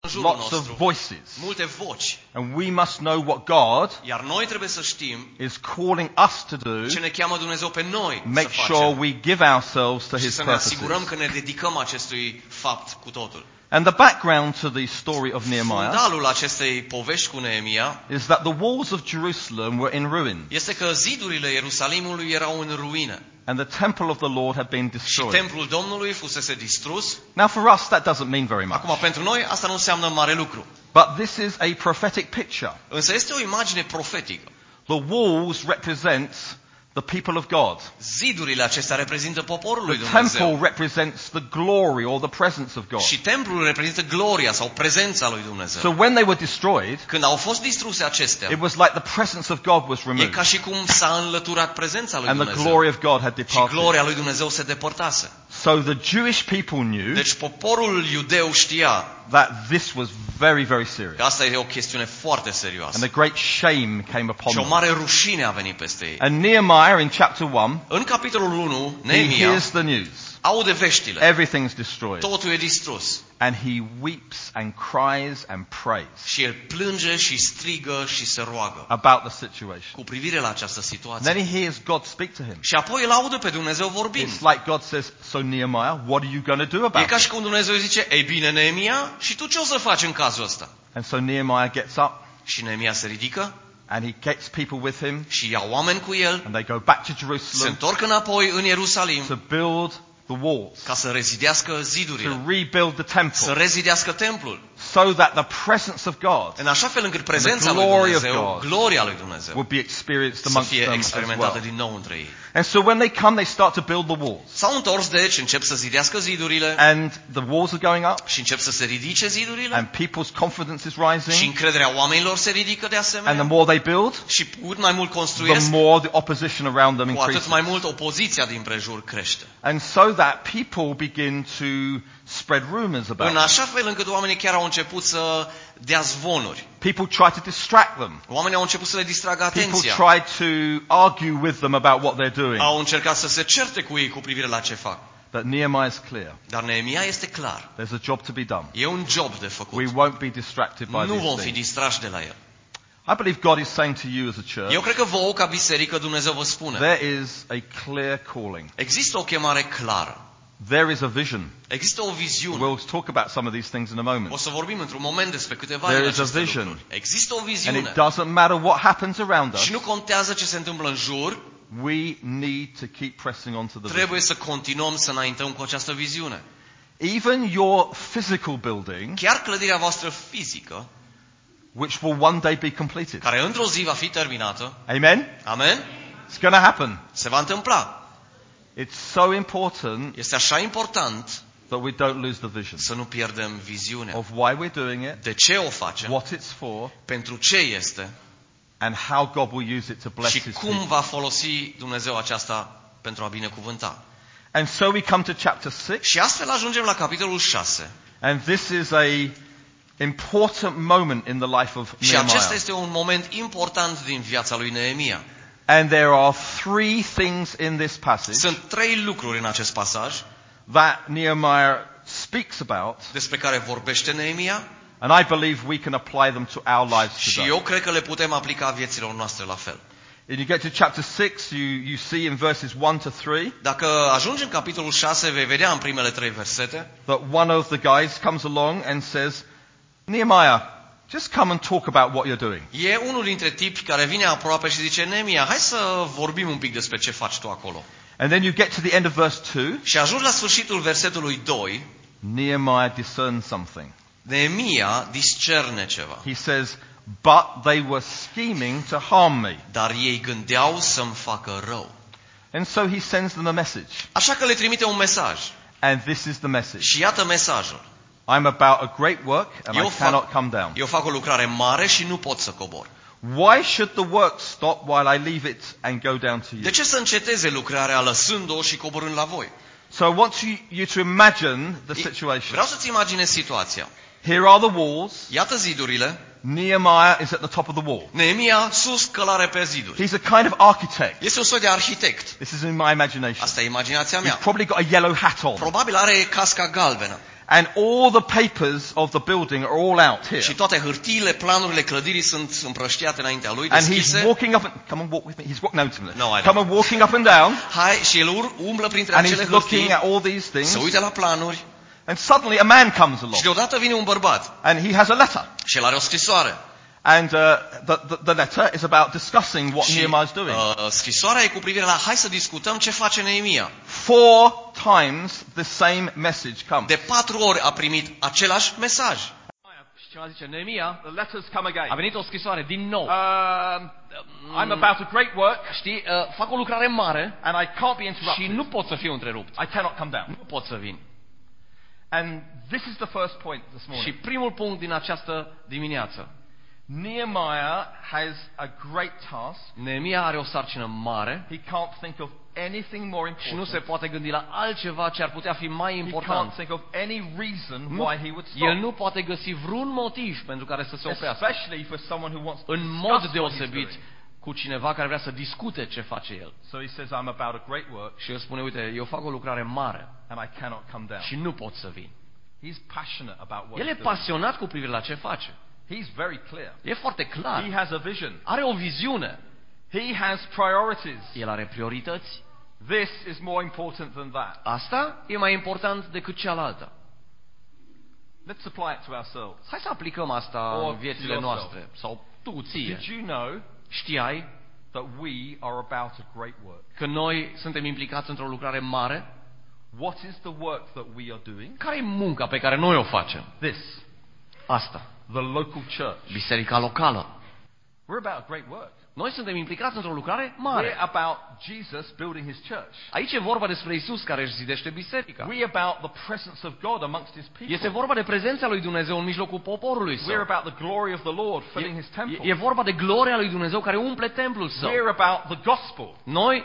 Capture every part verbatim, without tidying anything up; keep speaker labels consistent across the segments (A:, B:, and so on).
A: jurul
B: lots
A: nostru,
B: of voices.
A: multe voci.
B: And we must know what God
A: Iar noi trebuie să știm
B: is calling us to do.
A: ce ne cheamă Dumnezeu pe noi
B: Make
A: să
B: sure
A: facem.
B: we give ourselves to
A: Și
B: His
A: să ne asigurăm
B: purposes.
A: că ne dedicăm acestui fapt cu totul.
B: And the background to the story of Nehemiah
A: Fundalul acestei povești cu Neemia
B: is that the walls of Jerusalem were in ruin,
A: este că zidurile Ierusalimului erau în ruină
B: and the temple of the Lord had been
A: și
B: destroyed.
A: templul Domnului fusese distrus.
B: Now for us that doesn't mean very much.
A: Acum, pentru noi, asta nu înseamnă mare lucru.
B: But this is a prophetic picture.
A: Însă este o imagine profetică.
B: The walls represent the people of God.
A: Zidurile acestea reprezintă poporul lui
B: The
A: Dumnezeu.
B: temple represents the glory or the presence of God.
A: Și templul reprezintă gloria sau prezența lui Dumnezeu.
B: So when they were destroyed,
A: Când au fost distruse acestea,
B: it was like the presence of God was
A: e
B: removed,
A: ca și cum s-a înlăturat prezența lui
B: and the
A: Dumnezeu.
B: glory of God had
A: Și
B: departed.
A: gloria lui Dumnezeu se depărtase.
B: So the Jewish people knew
A: Deci poporul iudeu știa
B: that this was very, very
A: că
B: serious,
A: asta e o chestiune foarte
B: and
A: serioasă.
B: a great shame came upon
A: Și o
B: them.
A: mare rușine a venit peste ei.
B: And Nehemiah in chapter one,
A: În capitolul unu,
B: he
A: Neemia
B: hears the news.
A: aude veștile.
B: Everything's destroyed.
A: Totul e distrus.
B: And he weeps and cries and prays
A: Și el plânge și strigă și se roagă
B: about the situation.
A: cu privire la această
B: And
A: situație.
B: then he hears God speak to him.
A: Și apoi îl aude pe Dumnezeu vorbind.
B: It's like God says, so Nehemiah, what are you going to do
A: E
B: about
A: ca și
B: it?
A: cum Dumnezeu zice, ei bine, Neemia, și tu ce o să faci în cazul ăsta?
B: And so Nehemiah gets up
A: Și Neemia se ridică
B: and he gets people with him
A: și ia oameni cu el,
B: and they go back to
A: se
B: Jerusalem
A: întorc înapoi în Ierusalim
B: to build the walls,
A: ca să rezidească
B: to
A: zidurile,
B: rebuild the
A: să
B: temple,
A: rezidească templul,
B: so that the presence of God
A: în așa fel încât prezența
B: the
A: lui
B: glory of
A: Dumnezeu,
B: God
A: gloria lui Dumnezeu,
B: would be experienced
A: să
B: amongst
A: fie
B: them as
A: experimentată
B: well.
A: din nou între ei.
B: And so when they come, they start to build the walls.
A: S-au întors, deci, încep să zidească zidurile
B: And the walls are going up,
A: și încep să se ridice zidurile
B: and people's confidence is
A: și
B: rising.
A: încrederea oamenilor se ridică de
B: And the
A: asemenea
B: more they build,
A: și cu cât mai mult
B: the
A: construiesc,
B: more the opposition around them
A: cu atât
B: increases.
A: mai mult opoziția din prejur crește.
B: And so that people begin to spread rumors about
A: În
B: it.
A: așa fel încât oamenii chiar au început să dea zvonuri.
B: People try to distract them.
A: Oamenii au început să le distragă
B: People
A: atenția.
B: try to argue with them about what they're doing.
A: Au încercat să se certe cu ei cu privire la ce fac.
B: But Nehemiah is clear.
A: Dar Neemia este clar.
B: There's a job to be done.
A: E un job de făcut.
B: We won't be distracted by
A: Nu
B: these
A: vom fi
B: things.
A: distrași de la el.
B: I believe God is saying to you as a
A: Eu
B: church,
A: cred că vouă ca biserică Dumnezeu vă spune.
B: there is a clear calling.
A: Există o chemare clară.
B: There is a vision.
A: Există o viziune.
B: We'll talk about some of these things in a
A: O
B: moment.
A: să vorbim într-un moment despre câteva
B: There
A: din
B: is a
A: aceste
B: vision.
A: lucruri. Există o
B: And
A: viziune.
B: it doesn't matter what happens around us.
A: Și nu contează ce se întâmplă în jur,
B: We need to keep pressing on to the vision.
A: trebuie să continuăm să înaintăm cu această viziune.
B: Even your physical building,
A: Chiar clădirea voastră fizică,
B: which will one day be completed.
A: care într-o zi va fi terminată,
B: Amen?
A: amen,
B: It's going to happen.
A: se va întâmpla.
B: It's so important
A: Este așa important
B: that we don't lose the vision
A: să nu pierdem viziunea.
B: of why we're doing it,
A: De ce o facem,
B: what it's for,
A: pentru ce este
B: and how God will use it to bless
A: și
B: His
A: cum
B: people.
A: va folosi Dumnezeu aceasta pentru a binecuvânta.
B: And so we come to chapter six,
A: Și astfel ajungem la capitolul șase.
B: and this is a important moment in the life of
A: Și acesta
B: Nehemiah.
A: este un moment important din viața lui Neemia.
B: And there are three things in this passage
A: Sunt trei lucruri în acest pasaj
B: that Nehemiah speaks about,
A: despre care vorbește Neemia
B: and I believe we can apply them to our lives
A: și
B: today.
A: eu cred că le putem aplica vieților noastre la fel.
B: And you get to chapter six, you, you see in verses one to three
A: Dacă ajungi în capitolul șase, vei vedea în primele trei versete
B: that one of the guys comes along and says, Nehemiah, just come and talk about what you're doing.
A: E unul dintre tipi care vine aproape și zice, Neemia, hai să vorbim un pic despre ce faci tu acolo.
B: And then you get to the end of verse two,
A: Și ajungi la sfârșitul versetului doi,
B: Nehemiah discerns something.
A: Neemia discerne ceva.
B: He says, but they were scheming to harm me.
A: Dar ei gândeau să-mi facă rău.
B: And so he sends them a message.
A: Așa că le trimite un mesaj.
B: And this is the message.
A: Și iată mesajul.
B: I'm about a great work and
A: Eu
B: I cannot
A: fac,
B: come down.
A: eu fac o lucrare mare și nu pot să cobor.
B: Why should the work stop while I leave it and go down to you?
A: De ce să înceteze lucrarea lăsând-o și coborând la voi?
B: So I want you, you to imagine the situation.
A: Vreau să-ți imaginezi situația.
B: Here are the walls.
A: Iată zidurile.
B: Nehemiah is at the top of the wall.
A: Neemia sus călare pe ziduri.
B: He's a kind of architect.
A: Este un soi de arhitect.
B: This is in my imagination.
A: Asta e imaginația
B: He's
A: mea.
B: probably got a yellow hat on.
A: Probabil are casca galbenă.
B: And all the papers of the building are all out here.
A: Și toate hârtiile, planurile clădirii sunt împrăștiate înaintea lui,
B: And he's
A: deschise.
B: walking up and, come and walk with me. He's walking, no, to me.
A: No, I don't.
B: Come and walking up and down.
A: Hai, și el ur- umblă printre
B: And
A: acele
B: he's looking
A: hârtii,
B: at all these things.
A: se uită la planuri
B: And suddenly a man comes along.
A: și deodată vine un bărbat
B: And he has a letter.
A: și el are o scrisoare.
B: And uh, the, the, the letter is about discussing what
A: Și
B: Nehemiah is doing.
A: uh, scrisoarea e cu privire la hai să discutăm ce face Neemia.
B: Four times the same message comes.
A: De patru ori a primit același mesaj.
C: Și ce zice Neemia?
B: The letters come again.
C: A venit o scrisoare din nou.
B: Um, I'm about a great work,
C: Știi, uh, fac o lucrare mare
B: and I can't be
C: și
B: interrupted.
C: nu pot să fiu întrerupt.
B: I cannot come down.
C: Nu pot să vin.
B: And this is the first point this
C: Și
B: morning.
C: primul punct din această dimineață.
B: Nehemiah has a great task.
C: Neemia are o sarcină mare
B: He can't think of anything more
C: și nu se
B: important.
C: poate gândi la altceva ce ar putea fi mai
B: He can't
C: important.
B: think of any reason
C: Nu,
B: why he would
C: el
B: stop.
C: nu poate găsi vreun motiv pentru care să se oprească.
B: Especially for someone who wants to
C: În
B: discuss
C: mod
B: what he's
C: deosebit
B: doing.
C: cu cineva care vrea să discute ce face el.
B: So he says, I'm about a great work,
C: Și el spune, uite, eu fac o lucrare mare
B: and I cannot come down.
C: și nu pot să vin.
B: He's passionate about what
C: El e
B: he's doing.
C: pasionat cu privire la ce face.
B: He's very clear.
C: E foarte
B: He
C: clar.
B: has a vision.
C: Are o viziune.
B: He has priorities.
C: El are priorități.
B: This is more important than that.
C: Asta e mai important decât cealaltă.
B: Let's apply it to ourselves.
C: Hai să aplicăm asta
B: Or
C: în viețile
B: yourself.
C: noastre. Sau tu, ție.
B: Did you know
C: Știai
B: that we are about a great work?
C: că noi suntem implicați într-o lucrare mare?
B: What is the work that we are doing?
C: Care e munca pe care noi o facem?
B: This,
C: Asta.
B: the local church.
C: Biserica locală.
B: We're about a great work.
C: Noi suntem implicați într-o lucrare
B: We're
C: mare.
B: about Jesus building his church.
C: Aici e vorba despre Isus care își zidește biserica.
B: We're about the presence of God amongst his
C: Este
B: people.
C: vorba de prezența lui Dumnezeu în mijlocul poporului
B: We're
C: său.
B: about the glory of the Lord filling his
C: E, e
B: temple.
C: vorba de gloria lui Dumnezeu care umple templul său.
B: We're about the gospel
C: Noi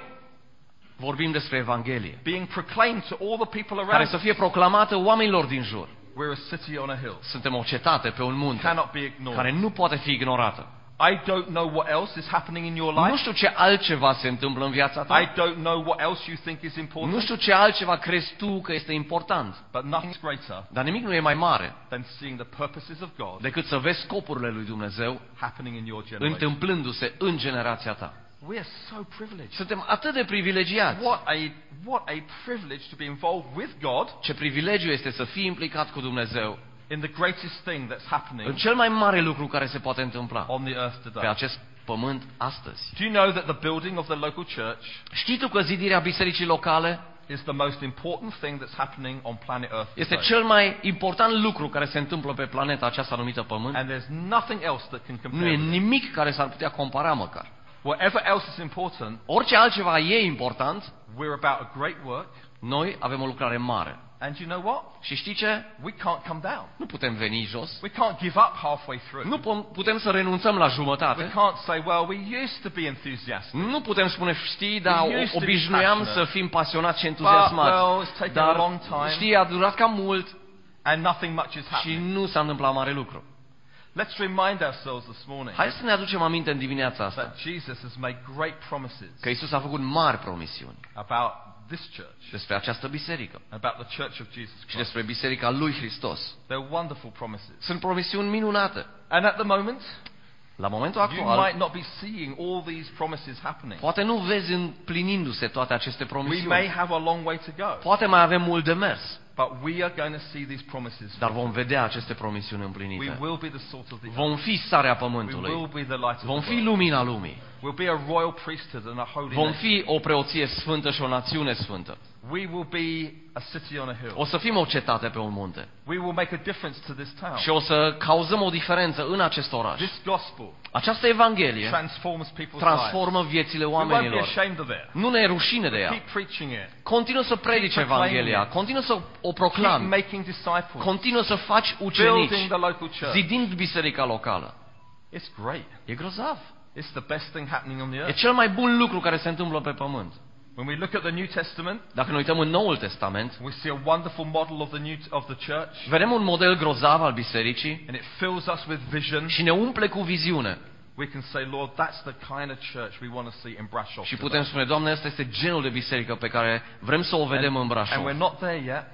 C: vorbim despre Evanghelie,
B: being proclaimed to all the people
C: care
B: around
C: să
B: us.
C: fie proclamată oamenilor din jur.
B: We're a city on a hill.
C: Suntem o cetate pe un munte
B: Cannot be
C: care
B: ignored.
C: nu poate fi ignorată.
B: I don't know what else is happening in your
C: Nu
B: life.
C: știu ce altceva se întâmplă în viața
B: I
C: ta.
B: don't know what else you think is
C: Nu
B: important.
C: știu ce altceva crezi tu că este important.
B: But nothing's greater
C: Dar nimic nu e mai mare
B: than seeing the purposes of God
C: decât să vezi scopurile lui Dumnezeu
B: happening in your generation.
C: întâmplându-se în generația ta.
B: We are so privileged.
C: Suntem atât de privilegiați.
B: What a what a privilege to be involved with God
C: Ce privilegiu este să fii implicat cu Dumnezeu
B: in the greatest thing that's
C: în
B: happening
C: cel mai mare lucru care se poate întâmpla
B: on the earth
C: pe
B: today.
C: acest pământ astăzi.
B: Do you know that the building of the local church
C: Știi tu că zidirea bisericii locale
B: is the most important thing that's happening on planet Earth
C: este
B: today?
C: cel mai important lucru care se întâmplă pe planeta aceasta numită Pământ?
B: And there's nothing else that can
C: Nu
B: compare
C: e
B: with it.
C: nimic care s-ar putea compara măcar.
B: Whatever else is important,
C: Orice altceva e important,
B: we're about a great work.
C: noi avem o lucrare mare.
B: And you know what?
C: Și știi ce?
B: We can't come down.
C: Nu putem veni jos.
B: We can't give up halfway through.
C: Nu pom- putem să renunțăm la
B: We
C: jumătate.
B: can't say, well, we used to be enthusiastic.
C: Nu putem spune, știi, dar
B: We used to be
C: obișnuiam să
B: passionate.
C: fim pasionați și
B: But, well,
C: entuziasmați.
B: it's taken a long
C: Dar,
B: time.
C: știi, a durat cam mult
B: And nothing much is
C: și
B: happening.
C: nu s-a întâmplat mare lucru.
B: Let's remind ourselves this morning
C: Hai să ne aducem aminte în dimineața asta
B: that Jesus has made great promises
C: că Isus a făcut mari promisiuni
B: about this church,
C: despre această biserică
B: about the church of Jesus
C: și
B: Christ.
C: despre biserica lui Hristos.
B: They're wonderful promises.
C: Sunt promisiuni minunate.
B: And at the moment,
C: La momentul
B: you might
C: actual,
B: not be seeing all these promises happening.
C: poate nu vezi împlinindu-se toate aceste
B: We may
C: promisiuni.
B: have a long way to go.
C: Poate mai avem mult de mers,
B: But we are going to see these promises.
C: dar vom vedea aceste promisiuni
B: We
C: împlinite.
B: will be the salt of the earth.
C: Vom fi sarea
B: We
C: pământului.
B: will be the light of
C: Vom
B: the
C: fi
B: world.
C: lumina lumii.
B: We'll be a royal priesthood and a holy
C: Vom
B: nation.
C: fi o preoție sfântă și o națiune sfântă.
B: We will be a city on a hill.
C: O să fim o cetate pe un munte.
B: We will make a difference to this town.
C: Și o să cauzăm o diferență în acest oraș.
B: This gospel
C: Această Evanghelie
B: transforms people's lives.
C: transformă viețile
B: We won't be
C: oamenilor.
B: ashamed of it.
C: Nu ne e rușine de ea.
B: Keep preaching it.
C: Continuă să predici
B: Keep proclaiming
C: Evanghelia.
B: it.
C: Continuă să o
B: Keep
C: proclami.
B: making disciples.
C: Continuă să faci
B: Building
C: ucenici.
B: the local church.
C: Zidind biserica locală.
B: It's great.
C: E grozav.
B: It's the best thing happening on the
C: E
B: earth.
C: cel mai bun lucru care se întâmplă pe pământ.
B: When we look at the New Testament,
C: Dacă ne uităm în Noul Testament,
B: we see a wonderful model of the new of the church,
C: vedem un model grozav al bisericii
B: and it fills us with vision.
C: și ne umple cu viziune.
B: We can say, Lord, that's the kind of church we want to see in Brasov.
C: Și
B: today.
C: putem spune, Doamne, ăsta este genul de biserică pe care vrem să o vedem în
B: And we're
C: Brașov.
B: not there yet,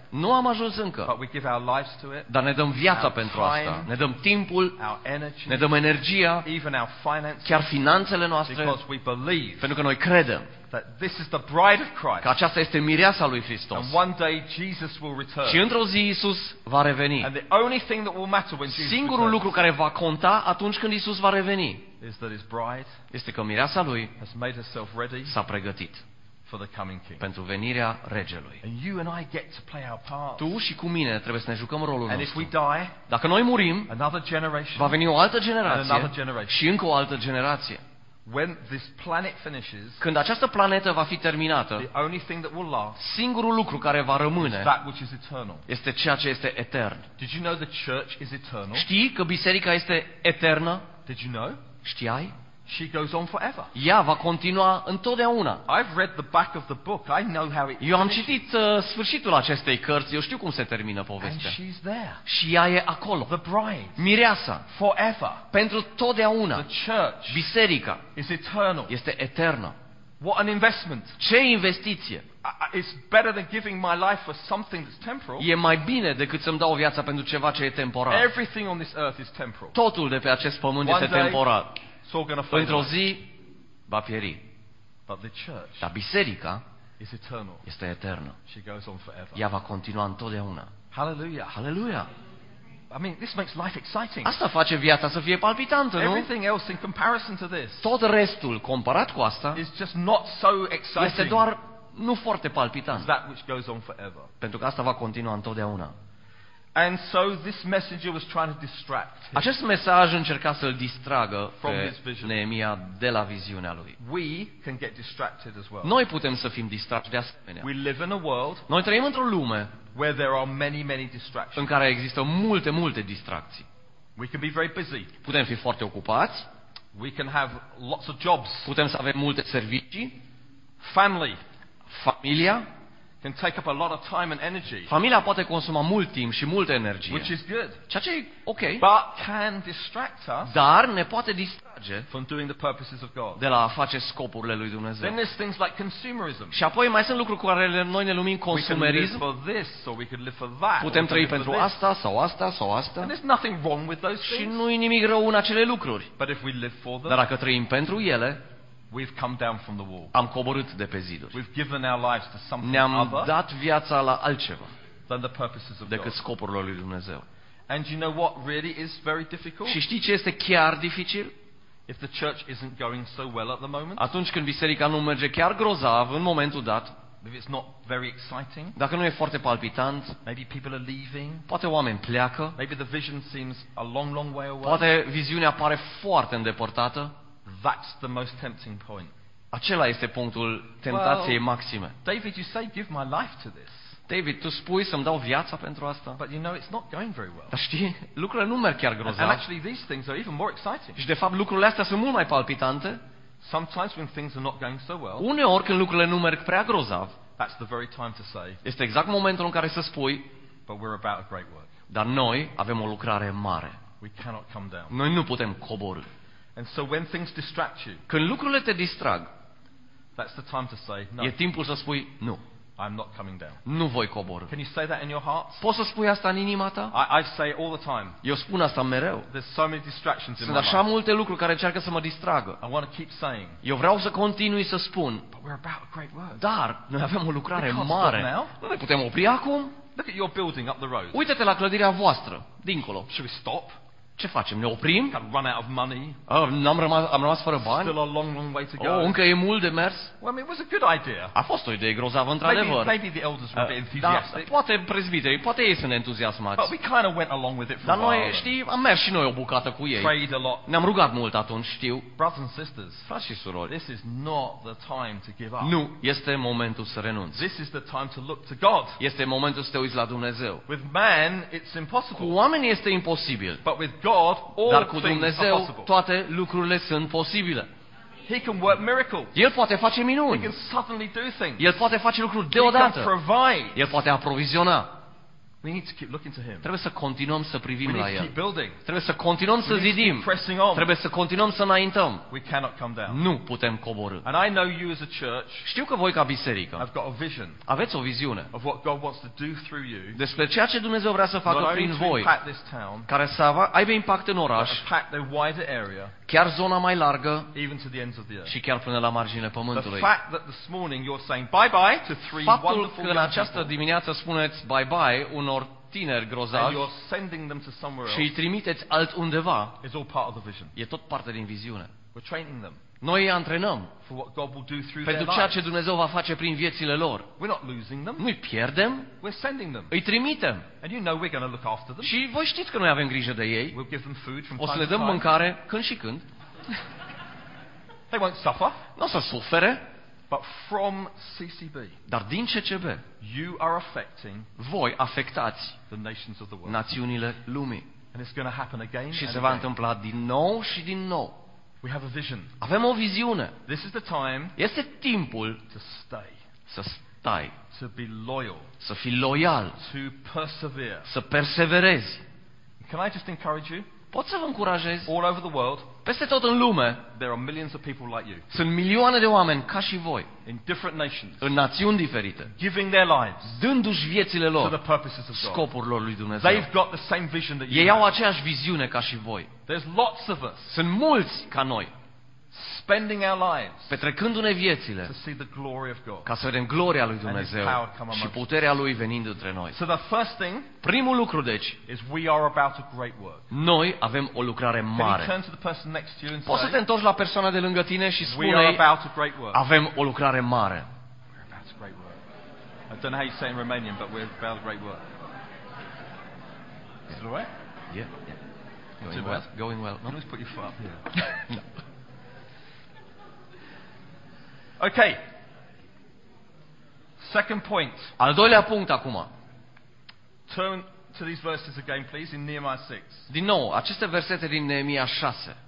C: Nu am ajuns încă,
B: but we give our lives to it,
C: dar ne dăm viața
B: Our
C: pentru
B: time.
C: asta. Ne dăm timpul,
B: our energy,
C: ne dăm energia,
B: even our finances,
C: chiar finanțele noastre,
B: because we believe
C: pentru că noi credem
B: that this is the bride of
C: că
B: Christ.
C: aceasta este mireasa lui Hristos.
B: And one day Jesus will
C: Și
B: return.
C: într-o zi Isus va reveni.
B: And the only thing that will matter when Jesus
C: Singurul lucru
B: returns
C: care va conta atunci când Isus va reveni
B: is that his bride
C: este că mireasa lui
B: has made herself ready
C: s-a pregătit
B: for the coming King.
C: pentru venirea regelui.
B: And you and I get to play our part.
C: Tu și cu mine trebuie să ne jucăm rolul
B: And if we
C: nostru.
B: die,
C: Dacă noi murim,
B: another generation,
C: va veni o altă
B: and another
C: generație
B: generation.
C: și încă o altă generație.
B: When this planet finishes,
C: Când această planetă va fi terminată,
B: the only thing that will last
C: singurul lucru care va
B: is
C: rămâne
B: that which is eternal.
C: este ceea ce este etern.
B: Did you know the church is eternal?
C: Știi că biserica este eternă?
B: Did you know?
C: Știai?
B: She goes on forever.
C: Ea va continua întotdeauna.
B: I've read the back of the book. I know how it
C: Eu am
B: finishes.
C: citit uh, sfârșitul acestei cărți, eu știu cum se termină
B: And
C: povestea.
B: she's there.
C: Și ea e acolo.
B: The bride.
C: Mireasa.
B: Forever.
C: Pentru totdeauna.
B: The church
C: Biserica
B: is eternal.
C: este eternă.
B: What an investment.
C: Ce investiție!
B: I- I- It's better than giving my life for something that's temporal.
C: E mai bine decât să-mi dau viața pentru ceva ce e temporar.
B: Everything on this earth is temporal.
C: Totul de pe acest pământ
B: One
C: este
B: day,
C: temporar.
B: It's all going to fade
C: Într-o
B: away.
C: zi va pieri.
B: But the church
C: Dar biserica
B: is eternal.
C: este eternă.
B: She goes on forever.
C: Ea va continua întotdeauna.
B: Hallelujah.
C: Aleluia!
B: I mean, this makes life exciting.
C: Asta face viața să fie palpitantă, nu?
B: Everything else in comparison to this
C: Tot restul, comparat cu asta,
B: is just not so
C: este
B: exciting
C: doar nu foarte
B: as
C: palpitant.
B: that which goes on forever.
C: Pentru că asta va continua întotdeauna.
B: And so this messenger was trying to distract him.
C: Acest mesaj încerca să-l distragă
B: From
C: pe
B: his vision.
C: Neemia de la viziunea lui.
B: We can get distracted as well.
C: Noi putem să fim distrași de asemenea.
B: We live in a world
C: Noi trăim într-o lume
B: where there are many, many
C: în
B: distractions.
C: care există multe, multe distracții.
B: We can be very busy.
C: Putem fi foarte ocupați,
B: We can have lots of jobs.
C: putem să avem multe servicii,
B: Family
C: familia.
B: can take up a lot of time and energy,
C: Familia poate consuma mult timp și multă energie,
B: which is good.
C: ceea ce e ok,
B: But can distract us
C: dar ne poate distrage
B: from doing the purposes of God.
C: de la a face scopurile lui Dumnezeu.
B: Then there's things like consumerism.
C: Și apoi mai sunt lucruri cu care noi ne numim
B: We can live
C: consumerism.
B: for this or we could live for that. or
C: Putem
B: we can
C: trăi
B: live
C: pentru
B: for this.
C: asta sau asta sau
B: And
C: asta
B: there's nothing wrong with those
C: și
B: things.
C: nu e nimic rău în acele lucruri.
B: But if we live for them,
C: Dar dacă trăim pentru ele,
B: we've come down from the wall.
C: am coborât de pe ziduri.
B: We've given our lives to something
C: Ne-am
B: other
C: dat viața la altceva
B: than the purposes of
C: decât
B: God.
C: scopurile lui Dumnezeu.
B: And you know what really is very difficult?
C: Și știi ce este chiar dificil?
B: If the church isn't going so well at the moment,
C: Atunci când biserica nu merge chiar grozav în momentul dat,
B: if it's not very exciting,
C: dacă nu e foarte palpitant,
B: maybe people are leaving,
C: poate oameni pleacă,
B: maybe the vision seems a long, long way away.
C: poate viziunea pare foarte îndepărtată,
B: That's the most tempting point.
C: acela este punctul tentației
B: Well-
C: maxime.
B: David, you say give my life to this,
C: David, tu spui să-mi dau viața pentru asta?
B: but you know it's not going very well.
C: Dar știi, lucrurile nu merg chiar
B: And
C: grozav.
B: actually these things are even more exciting.
C: Și de fapt lucrurile astea sunt mult mai palpitante.
B: Sometimes when things are not going so well,
C: Uneori când lucrurile nu merg prea grozav,
B: that's the very time to say,
C: este exact momentul în care să spui,
B: but we're about a great work.
C: dar noi avem o lucrare mare.
B: We cannot come down.
C: Noi nu putem coborî.
B: And so when things distract you,
C: Când lucrurile te distrag,
B: that's the time to say, no,
C: e timpul să spui, nu,
B: I'm not coming down.
C: nu voi coborî.
B: Can you say that in your heart?
C: Poți să spui asta în inima ta?
B: I, I say it all the time.
C: Eu spun asta mereu.
B: There's so many distractions in
C: Sunt
B: my
C: așa
B: life.
C: multe lucruri care încearcă să mă distragă.
B: I want to keep saying,
C: Eu vreau să continui să spun,
B: but we're about a great work.
C: dar noi avem o lucrare
B: We can't
C: mare.
B: stop now.
C: Nu ne putem opri acum?
B: Look at your building up the road.
C: Uite-te la clădirea voastră, dincolo.
B: Should we stop?
C: Ce facem? Ne oprim?
B: Kind of run out of money.
C: Ah, n-am rămas, am rămas fără bani?
B: Still a long, long way to go.
C: Oh, încă e mult de mers?
B: Well, I mean, it was a good idea.
C: A fost o idee grozavă,
B: Maybe,
C: într-adevăr.
B: maybe the elders were a bit
C: Da,
B: enthusiastic.
C: poate prezbiterii, poate ei sunt
B: But
C: entuziasmați.
B: we kind of went along with it for a
C: Dar noi,
B: while.
C: știi, am mers și noi o bucată cu ei.
B: Prayed a lot.
C: Ne-am rugat mult atunci, știu.
B: Brothers and sisters,
C: Frați și surori,
B: this is not the time to give up.
C: nu este momentul să renunți.
B: This is the time to look to God.
C: Este momentul să te uiți la Dumnezeu.
B: With man, it's
C: Cu
B: impossible.
C: oamenii este imposibil,
B: But with God, all
C: dar cu
B: things are
C: Dumnezeu
B: possible.
C: toate lucrurile sunt posibile.
B: He can work miracles.
C: El poate face
B: He can
C: minuni.
B: suddenly do things.
C: El poate face lucruri
B: He can
C: deodată.
B: provide.
C: El poate aproviziona.
B: We need to keep looking to Him.
C: Trebuie să continuăm să
B: We
C: privim
B: need
C: la
B: to keep
C: El.
B: building.
C: Trebuie să continuăm să
B: We need to
C: zidim.
B: keep pressing on.
C: Trebuie să continuăm să înaintăm.
B: We cannot come down.
C: Nu putem coborî.
B: And I know you as a church
C: Știu că voi ca biserică
B: have got a vision
C: aveți o viziune
B: of what God wants to do through you.
C: despre ceea ce Dumnezeu vrea să
B: Not
C: facă
B: only
C: prin
B: to
C: voi,
B: impact this town,
C: care să ava- aibă impact în oraș,
B: but impact the wider area,
C: chiar zona mai largă
B: even to the ends of the earth.
C: și chiar până la marginile
B: The
C: pământului.
B: fact that this morning you're saying bye-bye to three
C: Faptul
B: wonderful
C: că în
B: young
C: această
B: people,
C: dimineață spuneți bye-bye unor tineri
B: and
C: grozavi
B: you're sending them to somewhere
C: și îi
B: else,
C: trimiteți altundeva,
B: is all part of the vision.
C: e tot parte din viziune.
B: We're training them
C: Noi îi antrenăm
B: for what God will do through
C: pentru
B: their
C: ceea
B: lives.
C: ce Dumnezeu va face prin viețile lor.
B: We're not losing them.
C: Nu-i pierdem,
B: We're sending them.
C: îi trimitem.
B: And you know we're going to look after them.
C: Și voi știți că noi avem grijă de ei.
B: We'll give them food from
C: O să
B: time
C: le
B: to
C: dăm
B: time.
C: mâncare când și când.
B: They won't suffer.
C: Nu o să sufere,
B: But from C C B,
C: dar din C C B,
B: you are affecting
C: voi afectați
B: the nations of the world.
C: națiunile lumii.
B: And it's going to happen again
C: Și
B: and
C: se va
B: again.
C: întâmpla din nou și din nou.
B: We have a vision.
C: Avem o viziune.
B: This is the time
C: Este timpul
B: to stay,
C: să stai,
B: to be loyal,
C: să fii loial,
B: to persevere.
C: să perseverezi.
B: Can I just encourage you?
C: Pot să vă încurajez?
B: All over the world,
C: Peste tot în lume
B: there are millions of people like you
C: sunt milioane de oameni ca și voi,
B: in different nations,
C: în națiuni diferite,
B: giving their lives
C: dându-și viețile
B: to the
C: lor
B: purposes of God.
C: scopurilor lui Dumnezeu.
B: They've got the same vision that you
C: Ei au
B: have.
C: aceeași viziune ca și voi.
B: There's lots of us
C: Sunt mulți ca noi,
B: spending our lives
C: petrecându-ne viețile
B: to see the glory of God.
C: ca să vedem gloria lui
B: His
C: Dumnezeu
B: power come amongst
C: și puterea lui venind între noi.
B: So the first thing
C: Primul lucru, deci,
B: is we are about a great work.
C: noi avem o lucrare
B: Can you
C: mare.
B: turn to the person next to you and
C: Poți să te
B: say,
C: întorci la persoana de lângă tine și
B: we are
C: spune
B: about a great work.
C: avem o lucrare mare.
B: We're about a great work. I don't know how you say it in Romanian, but we're about a great work. Is it all right?
C: Yeah.
B: Too
C: Going
B: bad.
C: well. Going well.
B: You
C: No?
B: always put your foot up here. Okay. Second point.
C: Al doilea punct acum.
B: Turn to these verses again, please, in Nehemiah six.
C: Din nou, aceste versete din Neemia șase.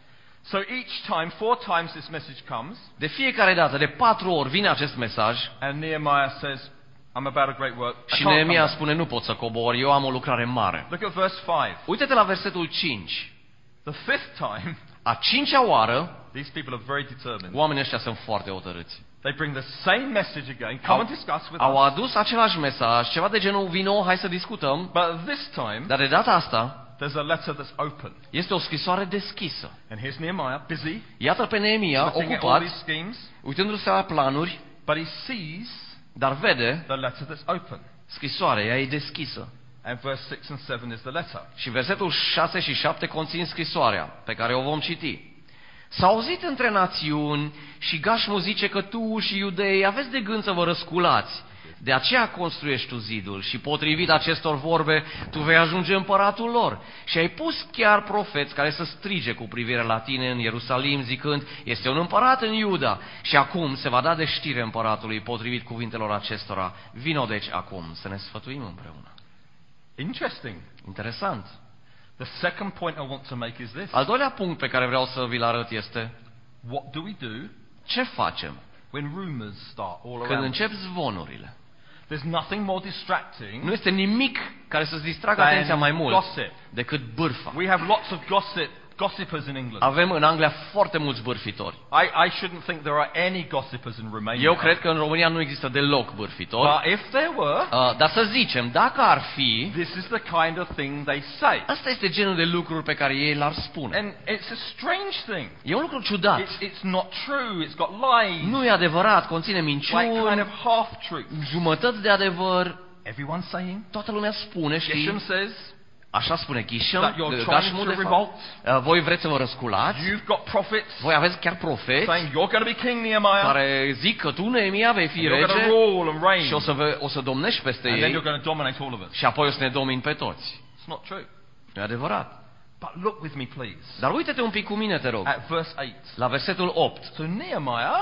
B: So each time, four times this message comes,
C: De fiecare dată, de patru ori vine acest mesaj
B: and Nehemiah says, I'm about a great work. I
C: și
B: can't come
C: Neemia
B: down.
C: spune nu pot să cobor, eu am o lucrare mare.
B: Look at verse five.
C: Uite-te la versetul cinci.
B: The fifth time,
C: A cincea oară,
B: these people are very determined.
C: oamenii ăștia sunt foarte hotărâți.
B: They bring the same message again. Come
C: Au,
B: and discuss with
C: au
B: us.
C: adus același mesaj, ceva de genul vino, hai să discutăm,
B: But this time,
C: dar de data asta
B: there's a letter that's open.
C: este o scrisoare deschisă.
B: And here's Nehemiah, busy,
C: Iată pe Neemia,
B: looking at all
C: ocupat,
B: these schemes,
C: uitându-se la planuri,
B: but he sees
C: dar vede
B: the letter that's open.
C: scrisoarea, ea e deschisă.
B: And verse six and seven is the letter.
C: Și versetul șase și șapte conțin scrisoarea, pe care o vom citi. S-a auzit între națiuni și Gașmu zice că tu și iudeii aveți de gând să vă răsculați. De aceea construiești tu zidul și potrivit acestor vorbe tu vei ajunge împăratul lor. Și ai pus chiar profeți care să strige cu privire la tine în Ierusalim zicând, este un împărat în Iuda și acum se va da de știre împăratului potrivit cuvintelor acestora. Vino deci acum să ne sfătuim împreună.
B: Interesting.
C: Interesant.
B: The second point I want to make is this.
C: Al doilea punct pe care vreau să vi-l arăt este
B: What do we do
C: ce facem
B: when rumors start all
C: când
B: around?
C: încep zvonurile.
B: There's nothing more distracting
C: Nu este nimic care să-ți distragă
B: than
C: atenția mai mult
B: gossip.
C: decât bârfa.
B: We have lots of gossip, gossipers in England.
C: Avem în Anglia foarte mulți bârfitori.
B: I, I shouldn't think there are any gossipers in Romania.
C: Eu cred că în România nu există deloc bârfitori.
B: But if there were,
C: Uh, dar să zicem, dacă ar fi,
B: this is the kind of thing they say.
C: asta este genul de lucruri pe care ei l-ar spune.
B: And it's a strange thing.
C: E un lucru ciudat.
B: It's, it's not true. It's got lies.
C: Nu e adevărat, conține
B: Like kind
C: minciuni,
B: of half-truths.
C: jumătăți de adevăr.
B: Everyone's saying.
C: Toată lumea spune,
B: Geshem
C: știi?
B: says
C: Așa spune Chisholm,
B: that you're trying
C: Gașmu,
B: to
C: de fapt.
B: revolt.
C: Uh, Voi vreți să vă răsculați?
B: You've got prophets
C: Voi aveți chiar profeți
B: saying you're going to be king, Nehemiah.
C: care zic că tu, Neemia, vei fi
B: You're going to
C: rege
B: rule and reign.
C: și o să, ve- o să domnești peste
B: And then
C: ei
B: you're going to dominate all of us.
C: și apoi o să ne domini pe toți.
B: It's not true.
C: Nu e adevărat.
B: But look with me, please,
C: Dar uite-te un pic cu mine, te rog,
B: at verse eight.
C: la versetul opt.
B: So Nehemiah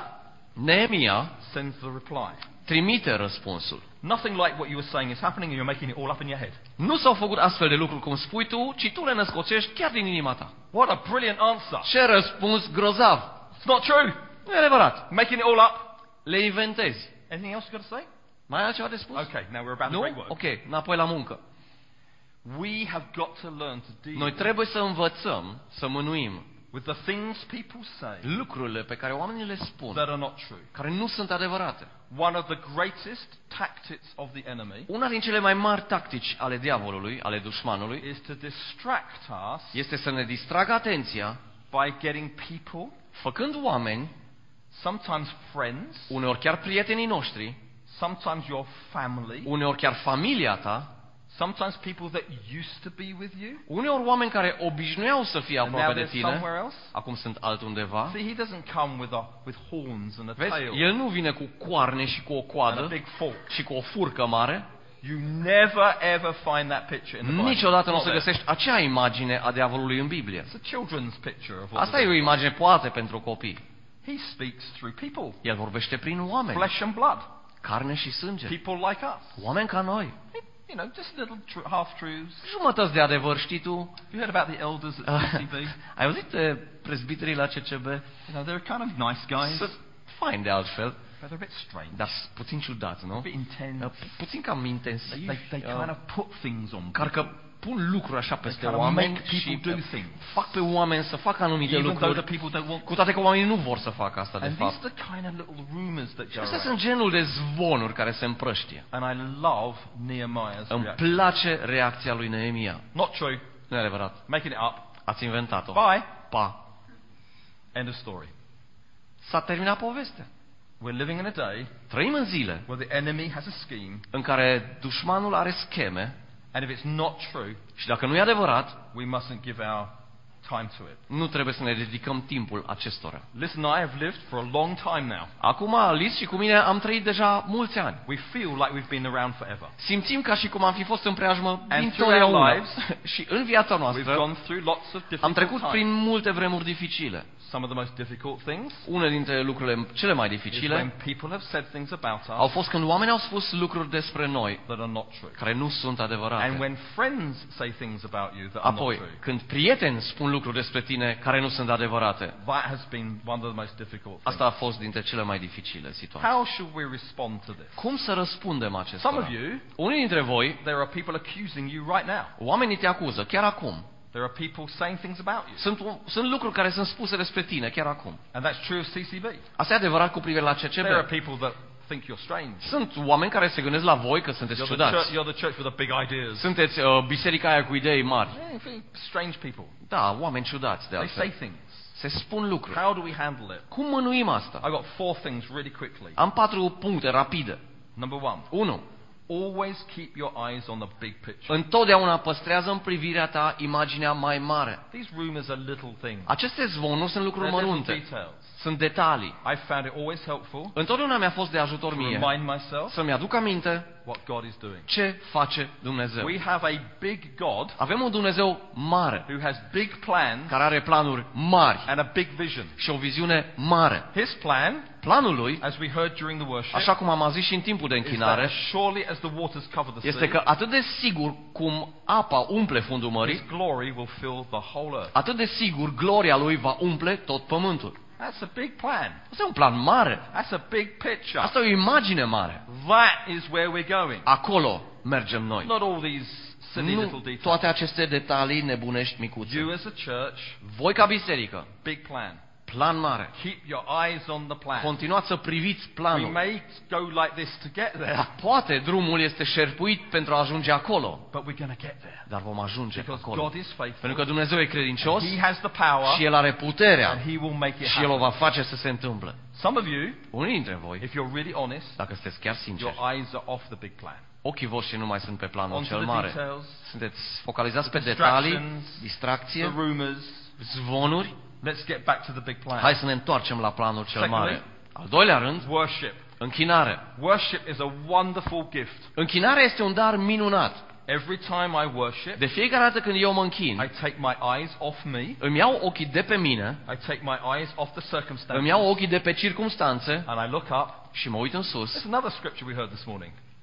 C: Neemia
B: sends the reply.
C: trimite răspunsul.
B: Nothing like what you were saying is happening and you're making it all up in your head.
C: Nu s-au făcut astfel de lucruri cum spui tu, ci tu le născocești chiar din inima ta.
B: What a brilliant answer.
C: Ce răspuns grozav!
B: It's not true.
C: Nu e adevărat.
B: Making it all up.
C: Le inventezi.
B: Anything else you've got to say?
C: Mai ai altceva de spus?
B: Okay, now we're about to
C: Nu?
B: break work.
C: Ok, înapoi la muncă.
B: We have got to learn to deal
C: Noi trebuie să învățăm să mânuim
B: with the things people say
C: lucrurile pe care oamenii le spun,
B: that are not true.
C: care nu sunt adevărate.
B: One of the greatest tactics of the enemy
C: Una din cele mai mari tactici ale diavolului, ale dușmanului,
B: is to distract us
C: este să ne distragă atenția,
B: by getting people,
C: făcând oameni,
B: sometimes friends,
C: uneori chiar prietenii noștri,
B: sometimes your family,
C: uneori chiar familia ta,
B: sometimes people that used to be with you,
C: uneori oameni care obișnuiau să fie
B: and now
C: aproape de
B: they're
C: tine,
B: somewhere else.
C: acum sunt altundeva.
B: See, he doesn't come with a, with horns and a
C: Vezi,
B: tail
C: el nu vine cu coarne și cu o
B: and a
C: coadă
B: big fork.
C: și cu o furcă mare.
B: You never ever find that picture in the Bible.
C: Niciodată nu o
B: Not
C: să
B: there.
C: găsești acea imagine a diavolului în Biblie.
B: It's a children's picture of what
C: Asta
B: the
C: e o
B: devil-
C: imagine poate pentru copii.
B: He speaks through people,
C: El vorbește prin oameni,
B: flesh and blood,
C: carne și sânge,
B: people like us.
C: oameni ca noi.
B: You know, just little tr- half-truths.
C: Jumătăți de adevăr, știi tu?
B: You heard about the elders at C C B?
C: Ai auzit de prezbiterii la C C B?
B: You know, they're kind of nice guys,
C: Sunt faini de altfel,
B: but they're a bit strange,
C: dar sunt puțin ciudați,
B: a
C: nu?
B: bit intense.
C: Pu- Puțin cam intensivi,
B: They, they
C: uh,
B: kind of put things on people.
C: carcă pun lucruri așa peste
B: kind of
C: oameni
B: make people
C: și
B: do
C: uh,
B: things.
C: fac pe oameni să facă anumite
B: Even though the
C: lucruri,
B: people don't want
C: cu toate că oamenii nu vor să facă asta de
B: And these
C: fapt.
B: are the kind of little rumors that go
C: Astea
B: around.
C: sunt genul de zvonuri care se împrăștie.
B: And I love Nehemiah's
C: Îmi
B: reaction.
C: place reacția lui Neemia.
B: Not true.
C: Nu e adevărat.
B: Making it up.
C: Ați inventat-o.
B: Bye.
C: Pa.
B: End of story.
C: S-a terminat povestea.
B: We're living in a day
C: Trăim în zile
B: where the enemy has a scheme,
C: în care dușmanul are scheme
B: and if it's not true,
C: și dacă nu e adevărat,
B: we mustn't give our time to it.
C: nu trebuie să ne dedicăm timpul acestora.
B: Listen, I have lived for a long time now.
C: Acum, Liz și cu mine am trăit deja mulți ani.
B: We feel like we've been around forever.
C: Simțim ca și cum am fi fost în preajmă
B: And through our
C: dintotdeauna.
B: lives,
C: Și în viața
B: We've
C: noastră
B: gone through lots of
C: am
B: difficult
C: trecut
B: times.
C: prin multe vremuri dificile.
B: Some of the most difficult things
C: Una dintre lucrurile cele mai
B: is when
C: dificile
B: people have said things about
C: au
B: us
C: fost când oamenii au spus lucruri despre noi
B: that are not true.
C: care nu sunt
B: And
C: adevărate.
B: when friends say things about you that are not
C: Apoi,
B: true.
C: când prieteni spun lucruri despre tine care nu sunt adevărate,
B: That has been one of the most difficult things.
C: asta a fost dintre cele mai dificile situații.
B: How should we respond to this?
C: Cum să răspundem
B: Some
C: acestora?
B: of you,
C: Unii dintre voi,
B: there are people accusing you right now.
C: oamenii te acuză, chiar acum.
B: There are people saying things about you.
C: Sunt, sunt lucruri care sunt spuse despre tine, chiar acum.
B: And that's true of C C B.
C: Asta e adevărat cu privire la C C
B: There are
C: B.
B: people that think you're strange.
C: Sunt oameni care se gândesc la voi că sunteți
B: You're the, church,
C: ciudați.
B: you're the church with the big ideas.
C: Sunteți uh, biserica aia cu idei mari.
B: Yeah, very strange people.
C: Da, oameni ciudați de
B: They say
C: altfel.
B: things.
C: Se spun lucruri.
B: How do we handle it?
C: Cum mânuim asta?
B: I've got four things really quickly.
C: Am patru puncte rapide.
B: Number one,
C: unu.
B: always keep your eyes on the big picture.
C: Întotdeauna păstrează în privirea ta imaginea mai mare.
B: These rumors are little things.
C: Aceste zvonuri sunt lucruri
B: They're little
C: mărunte.
B: details.
C: Sunt detalii.
B: I found it always helpful
C: Întotdeauna mi-a fost de ajutor
B: to
C: mie
B: remind myself
C: să-mi aduc aminte
B: what God is doing.
C: ce face Dumnezeu.
B: We have a big God
C: Avem un Dumnezeu mare,
B: who has big plans
C: care are planuri mari
B: and a big vision.
C: și o viziune mare.
B: His plan,
C: Planul lui,
B: as we heard during the worship,
C: așa cum am auzit și în timpul de
B: is that
C: închinare,
B: as surely as the waters cover the
C: este
B: sea,
C: că atât de sigur cum apa umple fundul
B: His
C: mării,
B: glory will fill the whole earth.
C: atât de sigur gloria lui va umple tot pământul.
B: That's a big plan.
C: Asta e un plan mare.
B: That's a big picture.
C: Asta e o imagine mare.
B: That is where we're going.
C: Acolo mergem noi.
B: Not all these silly little
C: Nu
B: details.
C: toate aceste detalii nebunești micuțe.
B: You as a church,
C: Voi ca biserică,
B: big plan.
C: plan mare.
B: Keep your eyes on the plan.
C: Continuați să priviți
B: We
C: planul.
B: may go like this to get there,
C: Poate drumul este șerpuit pentru a ajunge acolo,
B: but we're going to get there.
C: dar vom ajunge
B: Because
C: acolo.
B: God is faithful.
C: Pentru că Dumnezeu e credincios
B: He has the power,
C: și El are puterea
B: and He will make it
C: și El o va
B: happen.
C: face să se întâmple.
B: Some of you,
C: Unii dintre voi,
B: if you're really honest,
C: dacă sunteți chiar
B: your
C: sinceri,
B: eyes are off the big plan.
C: ochii voștri nu mai sunt pe planul
B: Onto
C: cel
B: the
C: mare.
B: details,
C: Sunteți focalizați pe
B: the
C: detalii,
B: distractions, the
C: distracție,
B: rumors.
C: zvonuri.
B: Let's get back to the big plan.
C: Hai să ne întoarcem la planul cel
B: Secondly,
C: mare. Al doilea rând,
B: Worship.
C: închinare.
B: Worship is a wonderful gift.
C: Închinarea este un dar minunat.
B: Every time I worship,
C: De fiecare dată când eu mă închin,
B: I take my eyes off me.
C: îmi iau ochii de pe mine,
B: I take my eyes off the circumstances.
C: îmi iau ochii de pe circumstanțe
B: And I look up.
C: și mă uit în sus.
B: There's another scripture we heard this morning.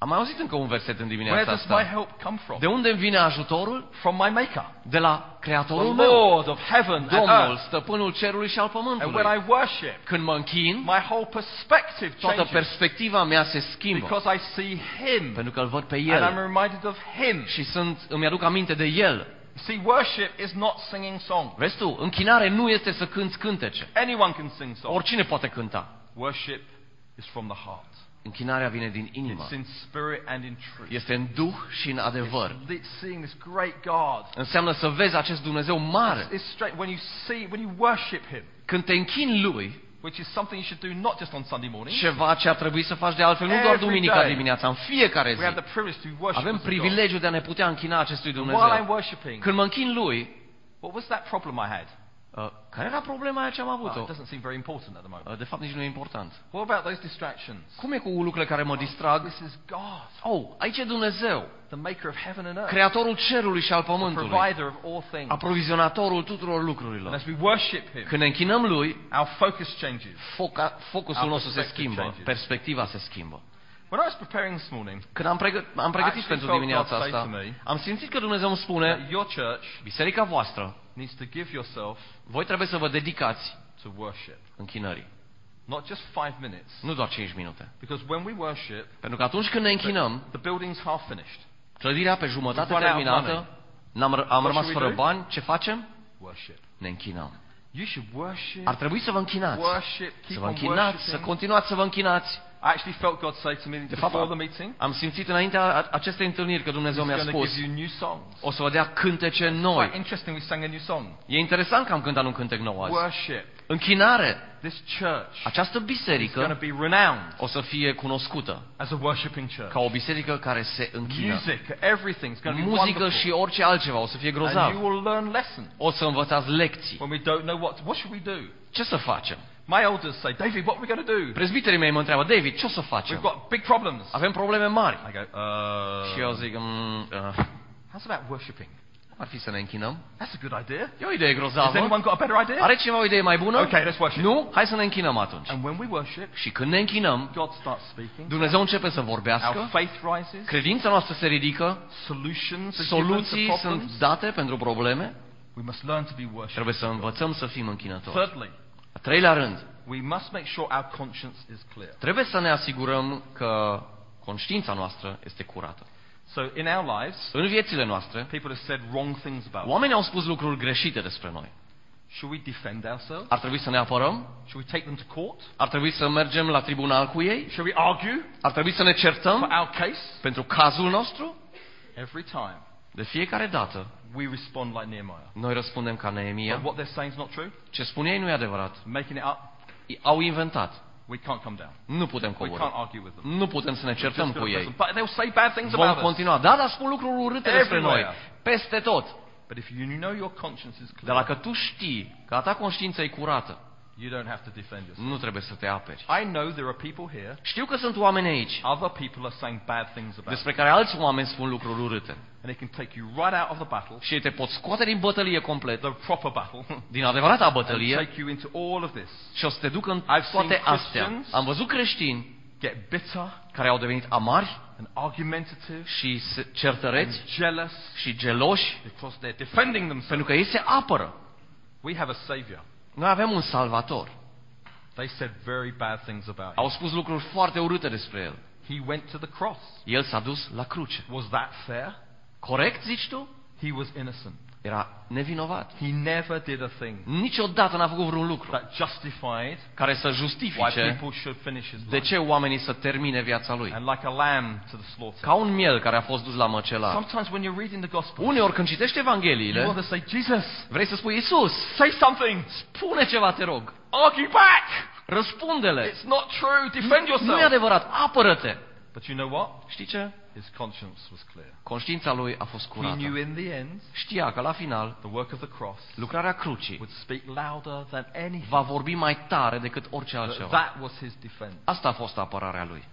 C: Am mai auzit încă un verset în
B: Where
C: dimineața
B: does my
C: asta.
B: help come from?
C: De unde îmi vine ajutorul?
B: From my Maker,
C: De la
B: the
C: Creatorul meu,
B: Lord of heaven and
C: Domnul,
B: earth.
C: Stăpânul cerului și al
B: And when
C: pământului.
B: I worship,
C: Când mă închin,
B: my whole perspective
C: toată
B: changes
C: perspectiva mea se schimbă.
B: because I see Him
C: Pentru că îl văd pe
B: and I'm
C: El
B: reminded of Him.
C: și sunt, îmi aduc aminte de El.
B: You see, worship is not singing songs.
C: Vezi tu, închinare nu este să cânți cântece.
B: Anyone can sing songs.
C: Oricine poate cânta.
B: Worship is from the heart.
C: Închinarea vine din inimă.
B: It's in spirit and in truth.
C: Este în duh și în adevăr.
B: It's seeing this great God.
C: Înseamnă să vezi acest Dumnezeu mare.
B: It's, it's straight when you see, when you worship Him,
C: Când te închini Lui,
B: which is something you should do not just on Sunday morning.
C: ceva ce ar trebui să faci de altfel, nu doar
B: Every
C: duminica
B: day.
C: dimineața, în fiecare
B: We have
C: zi.
B: the privilege to worship
C: Avem
B: as a God.
C: privilegiul de a ne putea închina acestui
B: And while I'm
C: Dumnezeu.
B: worshiping,
C: Când mă închin Lui,
B: what was that problem I had?
C: uh, care era problema aia ce am
B: Well,
C: avut-o?
B: it doesn't seem very important at the moment.
C: Uh, De fapt, nici nu e important.
B: What about those distractions?
C: Cum e cu lucrurile care mă distrag?
B: This is God,
C: Oh, aici e Dumnezeu,
B: the maker of heaven and earth,
C: Creatorul cerului și al
B: the
C: pământului,
B: provider of all things.
C: aprovizionatorul tuturor
B: And
C: lucrurilor.
B: as we worship Him,
C: Când ne închinăm Lui,
B: our focus changes.
C: foca, focusul
B: Our
C: nostru se
B: perspective
C: schimbă,
B: changes.
C: perspectiva se schimbă.
B: When I was preparing this morning,
C: Când am, pregă- am pregătit
B: Actually
C: pentru
B: felt
C: dimineața
B: God say
C: asta,
B: to me
C: am simțit că Dumnezeu îmi spune,
B: that your church
C: biserica voastră,
B: needs to give yourself
C: voi trebuie să vă dedicați
B: to worship.
C: închinării.
B: Not just five minutes.
C: Nu doar cinci minute.
B: Because when we worship,
C: Pentru că atunci când ne închinăm,
B: the building's half finished.
C: clădirea pe jumătate
B: We've run out of
C: terminată, n-am, r- am
B: What
C: rămas
B: should we
C: fără
B: do?
C: bani, ce facem?
B: Worship.
C: Ne închinăm.
B: You should worship.
C: Ar trebui să vă închinați.
B: Worship.
C: Să
B: Keep
C: vă
B: on
C: închinați, să
B: worshiping.
C: continuați să vă închinați.
B: I actually felt God say to me
C: De
B: before
C: fapt,
B: the meeting,
C: am simțit înaintea acestei întâlniri că
B: He's
C: Dumnezeu mi-a
B: going to
C: spus,
B: give you new songs.
C: o să vă dea cântece
B: Quite
C: noi.
B: interesting, we sang a new song.
C: E interesant că am cântat un cântec nou azi.
B: Worship.
C: Închinare.
B: This church
C: Această
B: is going to
C: biserică
B: be renowned
C: o să fie cunoscută
B: as a worshiping church.
C: ca o biserică care se închină.
B: Music, everything's going to be
C: Muzică
B: wonderful.
C: și orice altceva o să fie
B: And
C: grozav.
B: you will learn lessons
C: O să învățați lecții.
B: when we don't know what. What should we do?
C: Ce să facem?
B: My elders say, David, what are we going to do?
C: Prezbiterii mei mă întreabă, David, ce o să
B: We've
C: facem?
B: got big problems.
C: Avem probleme mari.
B: I go, uh,
C: Și eu zic, mm, uh,
B: how's about worshiping?
C: ar fi să ne închinăm?
B: That's a good idea.
C: E o idee
B: Has
C: grozavă.
B: anyone got a better idea?
C: Are cineva o idee mai bună?
B: Okay, let's worship.
C: Nu? Hai să ne închinăm atunci.
B: And when we worship,
C: Și când ne închinăm,
B: God starts speaking.
C: Dumnezeu începe să
B: Our
C: vorbească,
B: faith rises.
C: credința noastră se ridică,
B: Solutions are given to
C: soluții sunt
B: problems.
C: date pentru probleme,
B: We must learn to be worshipers.
C: trebuie să învățăm să fim închinători.
B: Thirdly,
C: A treilea rând,
B: we must make sure our conscience is clear.
C: trebuie să ne asigurăm că conștiința noastră este curată.
B: So in our lives,
C: În viețile noastre,
B: people have said wrong things about us.
C: oamenii au spus lucruri greșite despre noi.
B: Should we defend ourselves?
C: Ar trebui să ne apărăm?
B: Should we take them to court?
C: Ar trebui să mergem la tribunal cu ei?
B: Should we argue
C: Ar trebui să ne
B: for
C: certăm
B: our case?
C: pentru cazul nostru?
B: Every time
C: De fiecare dată,
B: we respond like Nehemiah.
C: noi răspundem ca Neemia.
B: But what they're saying is not true.
C: Ce spune ei nu e adevărat.
B: Making it up,
C: Au inventat.
B: we can't come down.
C: Nu putem
B: We
C: coborî.
B: can't argue with them.
C: Nu putem să ne
B: We're
C: certăm
B: just
C: cu
B: gonna
C: ei.
B: listen. But they'll say bad things
C: Vom
B: about us.
C: continua. Da, dar spun lucruri urâte despre noi.
B: Everywhere.
C: Peste tot.
B: But if you know your conscience is
C: Dar
B: clear,
C: dacă tu știi că a ta conștiință e curată,
B: you don't have to defend yourself.
C: nu trebuie să te aperi.
B: I know there are people here,
C: Știu că sunt oameni aici
B: other people are saying bad things about
C: despre care alți oameni spun lucruri urâte.
B: you. And it can take you right out of the battle,
C: Și ei te pot scoate din bătălie complet,
B: the proper battle,
C: din adevărata
B: and
C: bătălie,
B: take you into all of this.
C: și o să te ducă în
B: I've
C: toate
B: seen
C: astea.
B: Christians
C: Am văzut creștini
B: get bitter
C: care au devenit amari
B: and argumentative
C: și se-
B: and
C: certăreți
B: jealous
C: și geloși
B: because they're defending themselves.
C: pentru că ei se apără.
B: We have a savior.
C: Noi avem un salvator.
B: They said very bad things about
C: Au
B: him.
C: spus lucruri foarte urâte despre el.
B: He went to the cross.
C: El s-a dus la cruce.
B: Was that fair?
C: Corect, zici tu?
B: He was innocent.
C: Era nevinovat.
B: He never did a thing
C: Niciodată n-a făcut vreun lucru
B: that justified
C: care să
B: why
C: justifice
B: people should finish his
C: de
B: life.
C: ce oamenii să termine viața lui.
B: And like a lamb to the slaughter.
C: Ca un miel care a fost dus la măcelar.
B: Sometimes when you're reading the gospel,
C: Uneori când citești
B: you want
C: Evangheliile,
B: to say, Jesus,
C: vrei să spui, Iisus,
B: say something.
C: spune ceva, te rog.
B: Argue back.
C: Răspunde-le.
B: It's not true. Defend
C: Nu e
B: yourself.
C: adevărat, apără-te.
B: But you know what?
C: Știi ce?
B: His conscience was clear.
C: Conștiința lui a fost
B: He knew
C: curată.
B: in the end,
C: Știa că la final,
B: the work of the cross
C: lucrarea crucii
B: would speak louder than anything.
C: va vorbi mai tare decât orice
B: That
C: altceva.
B: that was his defense.
C: Asta a fost apărarea lui.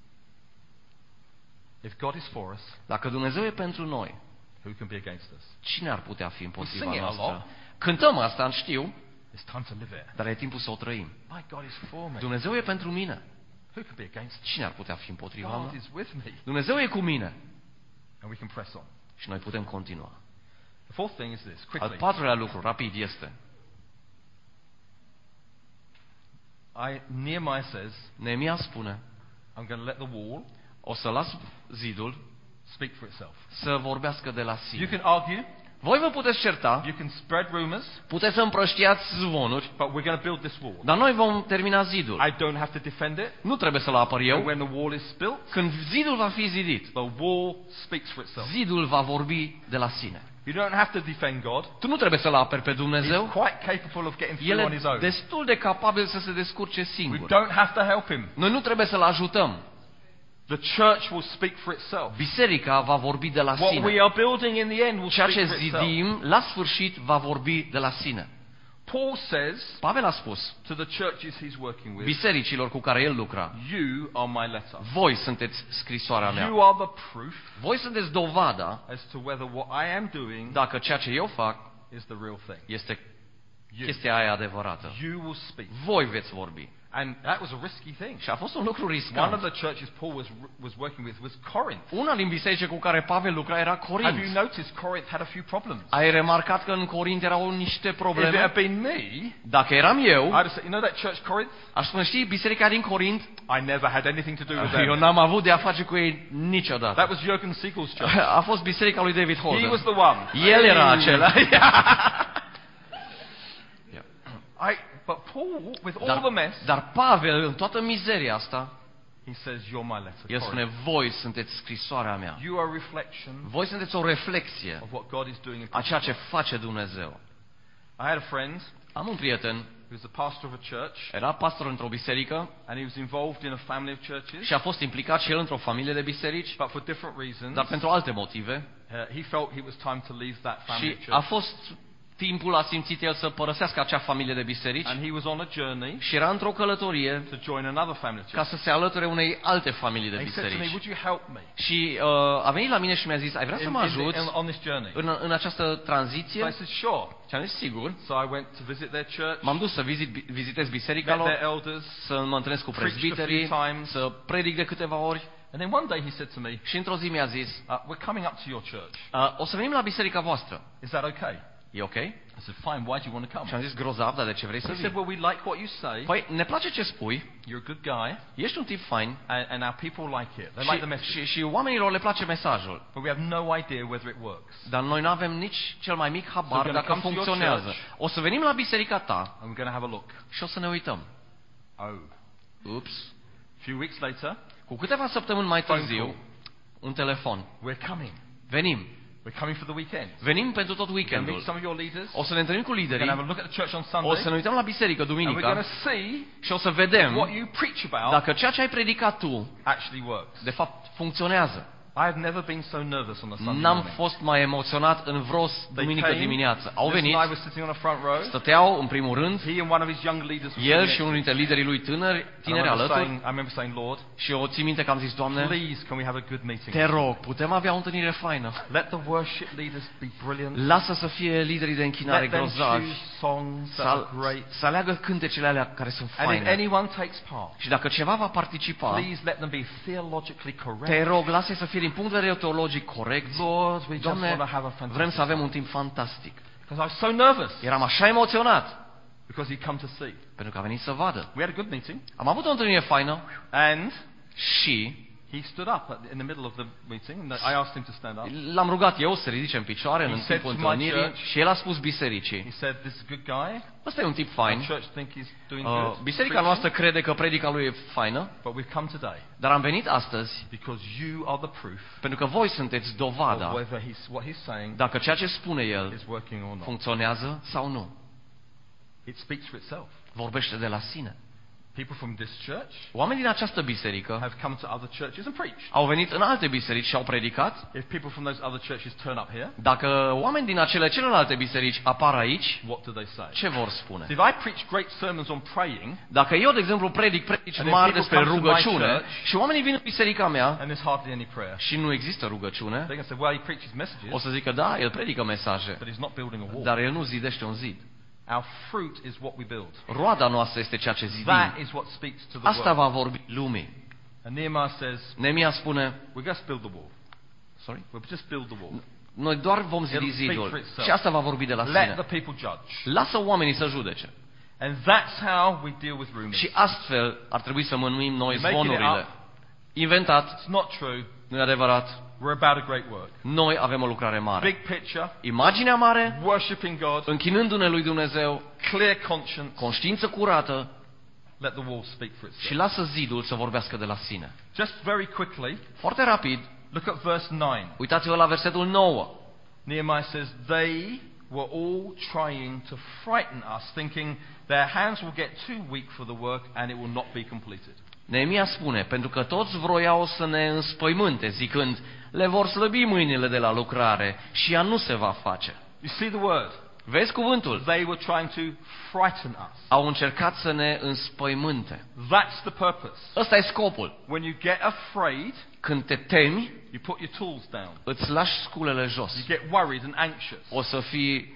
B: If God is for us,
C: Dacă Dumnezeu e pentru noi,
B: who can be against us?
C: cine ar putea fi împotriva
B: We sing it a lot.
C: noastră? Cântăm asta, știu,
B: It's time to live it.
C: dar e timpul să o trăim.
B: My God is for me.
C: Dumnezeu e pentru mine.
B: Who can be against
C: Cine ar putea fi împotriva
B: God
C: mea?
B: is with me.
C: Dumnezeu e cu mine.
B: And we can press on.
C: Și noi putem continua.
B: The fourth thing is this,
C: Al
B: quickly.
C: patrulea lucru, rapid, este
B: I, Nehemiah says,
C: Neemia spune,
B: I'm going to let the wall
C: o să las zidul
B: speak for itself.
C: să vorbească de la
B: You
C: sine.
B: can argue,
C: Voi vă puteți certa,
B: you can spread rumors,
C: puteți să împrăștiați zvonuri,
B: but we're going to build this wall.
C: dar noi vom termina zidul.
B: I don't have to defend it.
C: Nu trebuie să-l apăr
B: And
C: eu.
B: when the wall is built,
C: Când zidul va fi zidit,
B: the wall speaks for itself.
C: zidul va vorbi de la sine.
B: You don't have to defend God.
C: Tu nu trebuie să-l aperi pe
B: He's
C: Dumnezeu.
B: quite capable of getting through
C: El
B: on his
C: e
B: own.
C: destul de capabil să se descurce
B: We
C: singur.
B: don't have to help him.
C: Noi nu trebuie să-l ajutăm.
B: The church will speak for itself.
C: Biserica va vorbi de la
B: What we
C: sine.
B: are building in the end will
C: Ceea
B: speak
C: ce
B: for itself.
C: zidim, la sfârșit, va vorbi de la sine.
B: Paul says
C: Pavel a spus
B: to the churches he's working with,
C: bisericilor cu care el lucra,
B: you are my letter.
C: voi sunteți scrisoarea mea.
B: You are the proof
C: Voi sunteți dovada
B: as to whether what I am doing
C: dacă ceea ce eu fac
B: is the real thing.
C: este
B: You.
C: chestia aia adevărată.
B: You will speak.
C: Voi veți vorbi.
B: And that was a risky thing.
C: Și a fost un lucru
B: One of
C: riscant.
B: the churches Paul was, was working with was Corinth.
C: Una din biserici cu care Pavel lucra era
B: Have you
C: Corint.
B: noticed Corinth had a few problems?
C: Ai remarcat că în Corint erau niște
B: If it
C: probleme?
B: had been me,
C: Dacă eram eu,
B: I'd have said, you know that church Corinth?
C: aș spune, știi, biserica din Corint,
B: I never had anything to do with
C: eu
B: them.
C: n-am avut de a face cu ei niciodată.
B: That was Jürgen Siegel's church.
C: A fost biserica lui David
B: He
C: Holden.
B: was the one.
C: El era acela.
B: I, but Paul, with all
C: Dar,
B: the mess,
C: dar Pavel, în toată mizeria asta,
B: he says, you're my letter.
C: el spune,
B: Corinth.
C: voi sunteți scrisoarea mea.
B: You are a reflection
C: Voi sunteți o reflexie
B: of what God is doing in
C: a ceea ce face Dumnezeu.
B: I had a friend
C: Am un prieten,
B: who was the pastor of a church,
C: era pastor într-o biserică
B: and he was involved in a family of churches,
C: și a fost implicat și el într-o familie de biserici,
B: but for different reasons,
C: dar pentru alte motive.
B: uh, he felt it was time to leave that family
C: Și
B: of
C: a
B: church.
C: fost timpul, a simțit el să părăsească acea familie de biserici
B: And he was on a journey
C: și era într-o călătorie
B: to join another family of
C: ca
B: church.
C: să se alăture unei alte familii de
B: And he said to me,
C: biserici.
B: would you help me
C: Și uh, a venit la mine și mi-a zis, ai vrea să
B: in,
C: mă
B: in,
C: ajuți
B: in, on this journey?
C: în, în această
B: So I
C: tranziție?
B: said, sure.
C: Și am zis, sigur.
B: So I went to visit their church,
C: M-am dus să vizit, vizitez biserica
B: met their
C: lor,
B: elders,
C: să mă întâlnesc cu
B: preached a
C: prezbiterii,
B: few times.
C: să predic de câteva ori.
B: And then one day he said to me,
C: Și într-o zi mi-a zis,
B: uh, we're coming up to your church.
C: uh, o să venim la biserica voastră.
B: Is that okay?
C: E ok?
B: I said, fine, why do you want to
C: Și am
B: come?
C: zis, grozav, dar de ce vrei să
B: He said,
C: vii?
B: well, we like what you say.
C: Păi, ne place ce spui,
B: You're a good guy,
C: ești un tip fain
B: and, and our people like it. They like the
C: și,
B: message.
C: și, și oamenilor le place mesajul.
B: But we have no idea whether it works.
C: Dar noi nu avem nici cel mai mic
B: So
C: habar
B: we're gonna
C: dacă
B: come to your
C: funcționează.
B: church.
C: O să venim la biserica ta
B: And we're going to have a look.
C: și o să ne uităm.
B: Oh.
C: Ups.
B: A few weeks later,
C: Cu câteva săptămâni mai
B: Phone
C: târziu,
B: call.
C: un telefon.
B: we're coming.
C: Venim.
B: We're coming for the weekend.
C: Venim pentru tot
B: We're going to meet
C: weekendul.
B: some of your leaders.
C: O să ne întâlnim cu
B: We're going to have a
C: liderii,
B: look at the church on
C: o
B: Sunday.
C: să ne uităm la biserică
B: And we're going
C: duminica
B: to see
C: și o să vedem
B: what you preach about
C: dacă ceea ce ai predicat tu,
B: actually works.
C: de fapt, funcționează.
B: I have never been so nervous on a Sunday
C: N-am
B: morning.
C: fost mai emoționat în vreo
B: They
C: duminică
B: came,
C: dimineață. Au
B: Liz
C: venit,
B: and I were sitting on a front row.
C: stăteau în primul rând,
B: He and one of his young leaders were
C: el
B: sitting
C: și unul
B: next
C: dintre liderii lui tânări,
B: to me. And I
C: tineri
B: remember
C: alături,
B: saying, I remember saying, Lord,
C: și eu țin minte că am zis, Doamne,
B: please can we have a good meeting?
C: te rog, putem avea o întâlnire faină.
B: Let the worship leaders be brilliant.
C: Lasă să fie liderii de închinare
B: Let them
C: grozavi,
B: choose songs that
C: să,
B: are great.
C: să aleagă cântecele alea care sunt
B: And if
C: faine.
B: anyone takes part,
C: Și dacă ceva va participa,
B: please let them be theologically
C: te
B: correct.
C: rog, lasă să fie din punct de vedere teologic corect.
B: Lord, we just
C: Doamne,
B: want to have a fantastic
C: vrem să avem
B: time.
C: un timp fantastic.
B: Because I was so nervous
C: Eram așa emoționat,
B: because he'd come to see.
C: pentru că a venit să vadă.
B: We had a good meeting,
C: Am avut o întâlnire faină
B: and
C: și
B: he stood up at, in the middle of the meeting, and I asked him to stand up.
C: l-am rugat eu să se ridice în picioare
B: He
C: în
B: said
C: timpul
B: to my
C: întâlnirii
B: church-
C: și el a spus bisericii,
B: He said, "This is a good guy.
C: ăsta e un tip
B: Our
C: fain,
B: church think he's doing
C: uh,
B: good.
C: biserica
B: preaching,
C: noastră crede că predica lui e faină,
B: But we've come today
C: dar am venit astăzi
B: because you are the proof
C: pentru că voi sunteți
B: of
C: dovada
B: whether he's, what he's saying
C: dacă ceea ce spune el
B: is working or not.
C: funcționează sau nu.
B: It speaks for itself.
C: Vorbește de la sine.
B: People from this church
C: Oamenii din această biserică
B: have come to other churches and preached.
C: au venit în alte biserici și au predicat.
B: If people from those other churches turn up here,
C: Dacă oameni din acele celelalte biserici apar aici,
B: what do they say?
C: ce vor spune?
B: If I preach great sermons on praying,
C: Dacă eu, de exemplu, predic predici
B: And if
C: mari
B: people
C: despre
B: come to my
C: rugăciune
B: church-
C: și oamenii vin în biserica mea
B: and there's hardly any prayer,
C: și nu există rugăciune,
B: they're going to say, well, he preaches
C: o
B: messages,
C: să zică, da, el predică mesaje,
B: but he's not building a wall.
C: dar el nu zidește un zid.
B: Our fruit is what we build.
C: Roada noastră este ceea ce zidim.
B: That is what speaks to the
C: Asta
B: world.
C: va vorbi lumii.
B: And Nehemiah says,
C: Neemia spune,
B: we just build the wall.
C: sorry?
B: We'll just build the wall.
C: Noi doar vom zidi
B: It'll speak for
C: zidul.
B: itself.
C: Și asta va vorbi de la
B: Let
C: sine.
B: the people judge.
C: Lasă oamenii să judece.
B: And that's how we deal with rumors.
C: Și astfel ar trebui să mânuim noi
B: You're making it
C: zvonurile. Inventat,
B: It's not true.
C: nu e adevărat.
B: We're about a great work.
C: Noi avem o lucrare mare.
B: Big picture,
C: Imaginea mare,
B: worshiping God,
C: închinându-ne lui Dumnezeu,
B: clear conscience.
C: conștiință curată
B: Let the wall speak for
C: și
B: itself.
C: lasă zidul să vorbească de la sine.
B: Just very quickly,
C: Foarte rapid,
B: look at verse nine.
C: uitați-vă la versetul nouă.
B: Nehemiah says, they were all trying to frighten us, thinking their hands will get too weak for the work and it will not be completed.
C: Neemia spune, pentru că toți vroiau să ne înspăimânte, zicând, le vor slăbi mâinile de la lucrare și ea nu se va face.
B: You see the word?
C: Vezi cuvântul?
B: They were trying to frighten us.
C: Au încercat să ne înspăimânte.
B: That's the purpose.
C: Ăsta e scopul.
B: When you get afraid,
C: Când te temi,
B: you put your tools down.
C: îți lași sculele jos.
B: You get worried and anxious.
C: O să fii,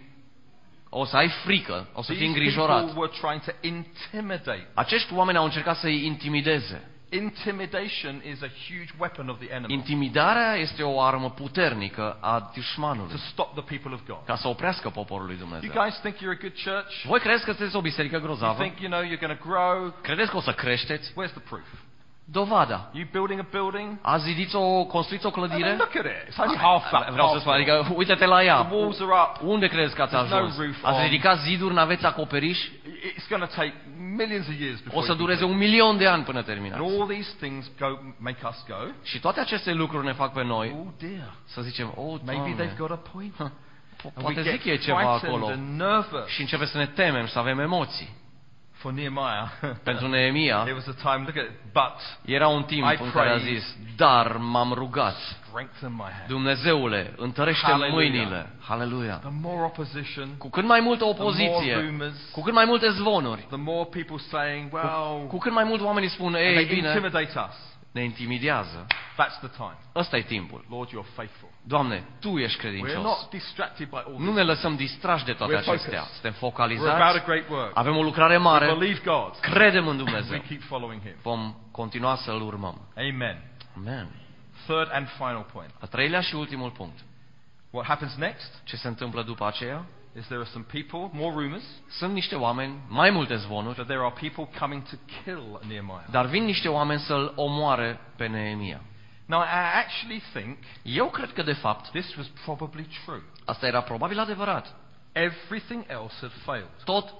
C: o să ai frică, o să fii
B: These
C: îngrijorat.
B: people were trying to intimidate.
C: Acești oameni au încercat să-i intimideze.
B: Intimidation is a huge weapon of the enemy
C: Intimidarea este o armă puternică a
B: to
C: dușmanului,
B: stop the people of God.
C: ca să oprească poporul lui
B: You
C: Dumnezeu.
B: guys think you're a good church?
C: Voi credeți că sunteți o biserică
B: You
C: grozavă?
B: think, you know, you're going to grow?
C: Credeți că o să creșteți?
B: Where's the proof?
C: Dovada.
B: You building a building?
C: A zidit o, construiți o
B: I mean,
C: clădire?
B: look at it. It's only half that.
C: Vreau să
B: half
C: spun,
B: built.
C: adică uite-te la ea.
B: The walls are up.
C: Unde crezi că ați
B: There's no
C: ajuns?
B: roof
C: Ați
B: on.
C: ridicat ziduri, n-aveți acoperiș?
B: It's going to take millions of years before
C: O să
B: you
C: dureze
B: complete.
C: un milion de ani până
B: And
C: terminați.
B: all these things go make us go,
C: Și toate aceste lucruri ne fac pe noi
B: oh dear,
C: să zicem, oh,
B: maybe
C: Doamne,
B: they've got a point.
C: po-
B: And we
C: poate
B: get
C: zic e ceva
B: frightened
C: acolo.
B: and nervous.
C: Și începe să ne temem și să avem emoții.
B: For Nehemiah,
C: Pentru Neemia
B: it was a time, look at it, but
C: era un timp
B: I
C: în care a
B: prayed.
C: zis, dar m-am rugat.
B: strengthen my hand.
C: Dumnezeule, întărește
B: Hallelujah.
C: mâinile. Haleluia.
B: The more opposition,
C: Cu cât mai multă
B: the more
C: opoziție,
B: rumors,
C: cu cât mai multe zvonuri,
B: the more people saying, well,
C: cu cât mai mult oamenii spun,
B: and
C: ei
B: they
C: bine,
B: intimidate us.
C: ne intimidează.
B: That's the time.
C: Ăsta e timpul.
B: Lord, you're faithful.
C: Doamne, Tu ești
B: We're
C: credincios.
B: not distracted by all
C: Nu
B: this.
C: ne lăsăm distrași de toate
B: We're
C: acestea.
B: focused.
C: Suntem
B: We're about a
C: focalizați,
B: great work.
C: avem o lucrare
B: We
C: mare,
B: believe God.
C: credem în
B: We
C: Dumnezeu.
B: keep following Him.
C: Vom continua să-L urmăm.
B: Amen.
C: Amen.
B: Third and final point.
C: Al treilea și ultimul punct.
B: What happens next
C: Ce se întâmplă după aceea?
B: is there are some people, more rumors,
C: Sunt niște oameni, mai multe zvonuri,
B: that there are people coming to kill Nehemiah.
C: dar vin niște oameni să-l omoare pe Neemia.
B: Now, I actually think
C: Eu cred că, de fapt,
B: this was probably true.
C: asta era probabil adevărat.
B: Everything else had failed.
C: Tot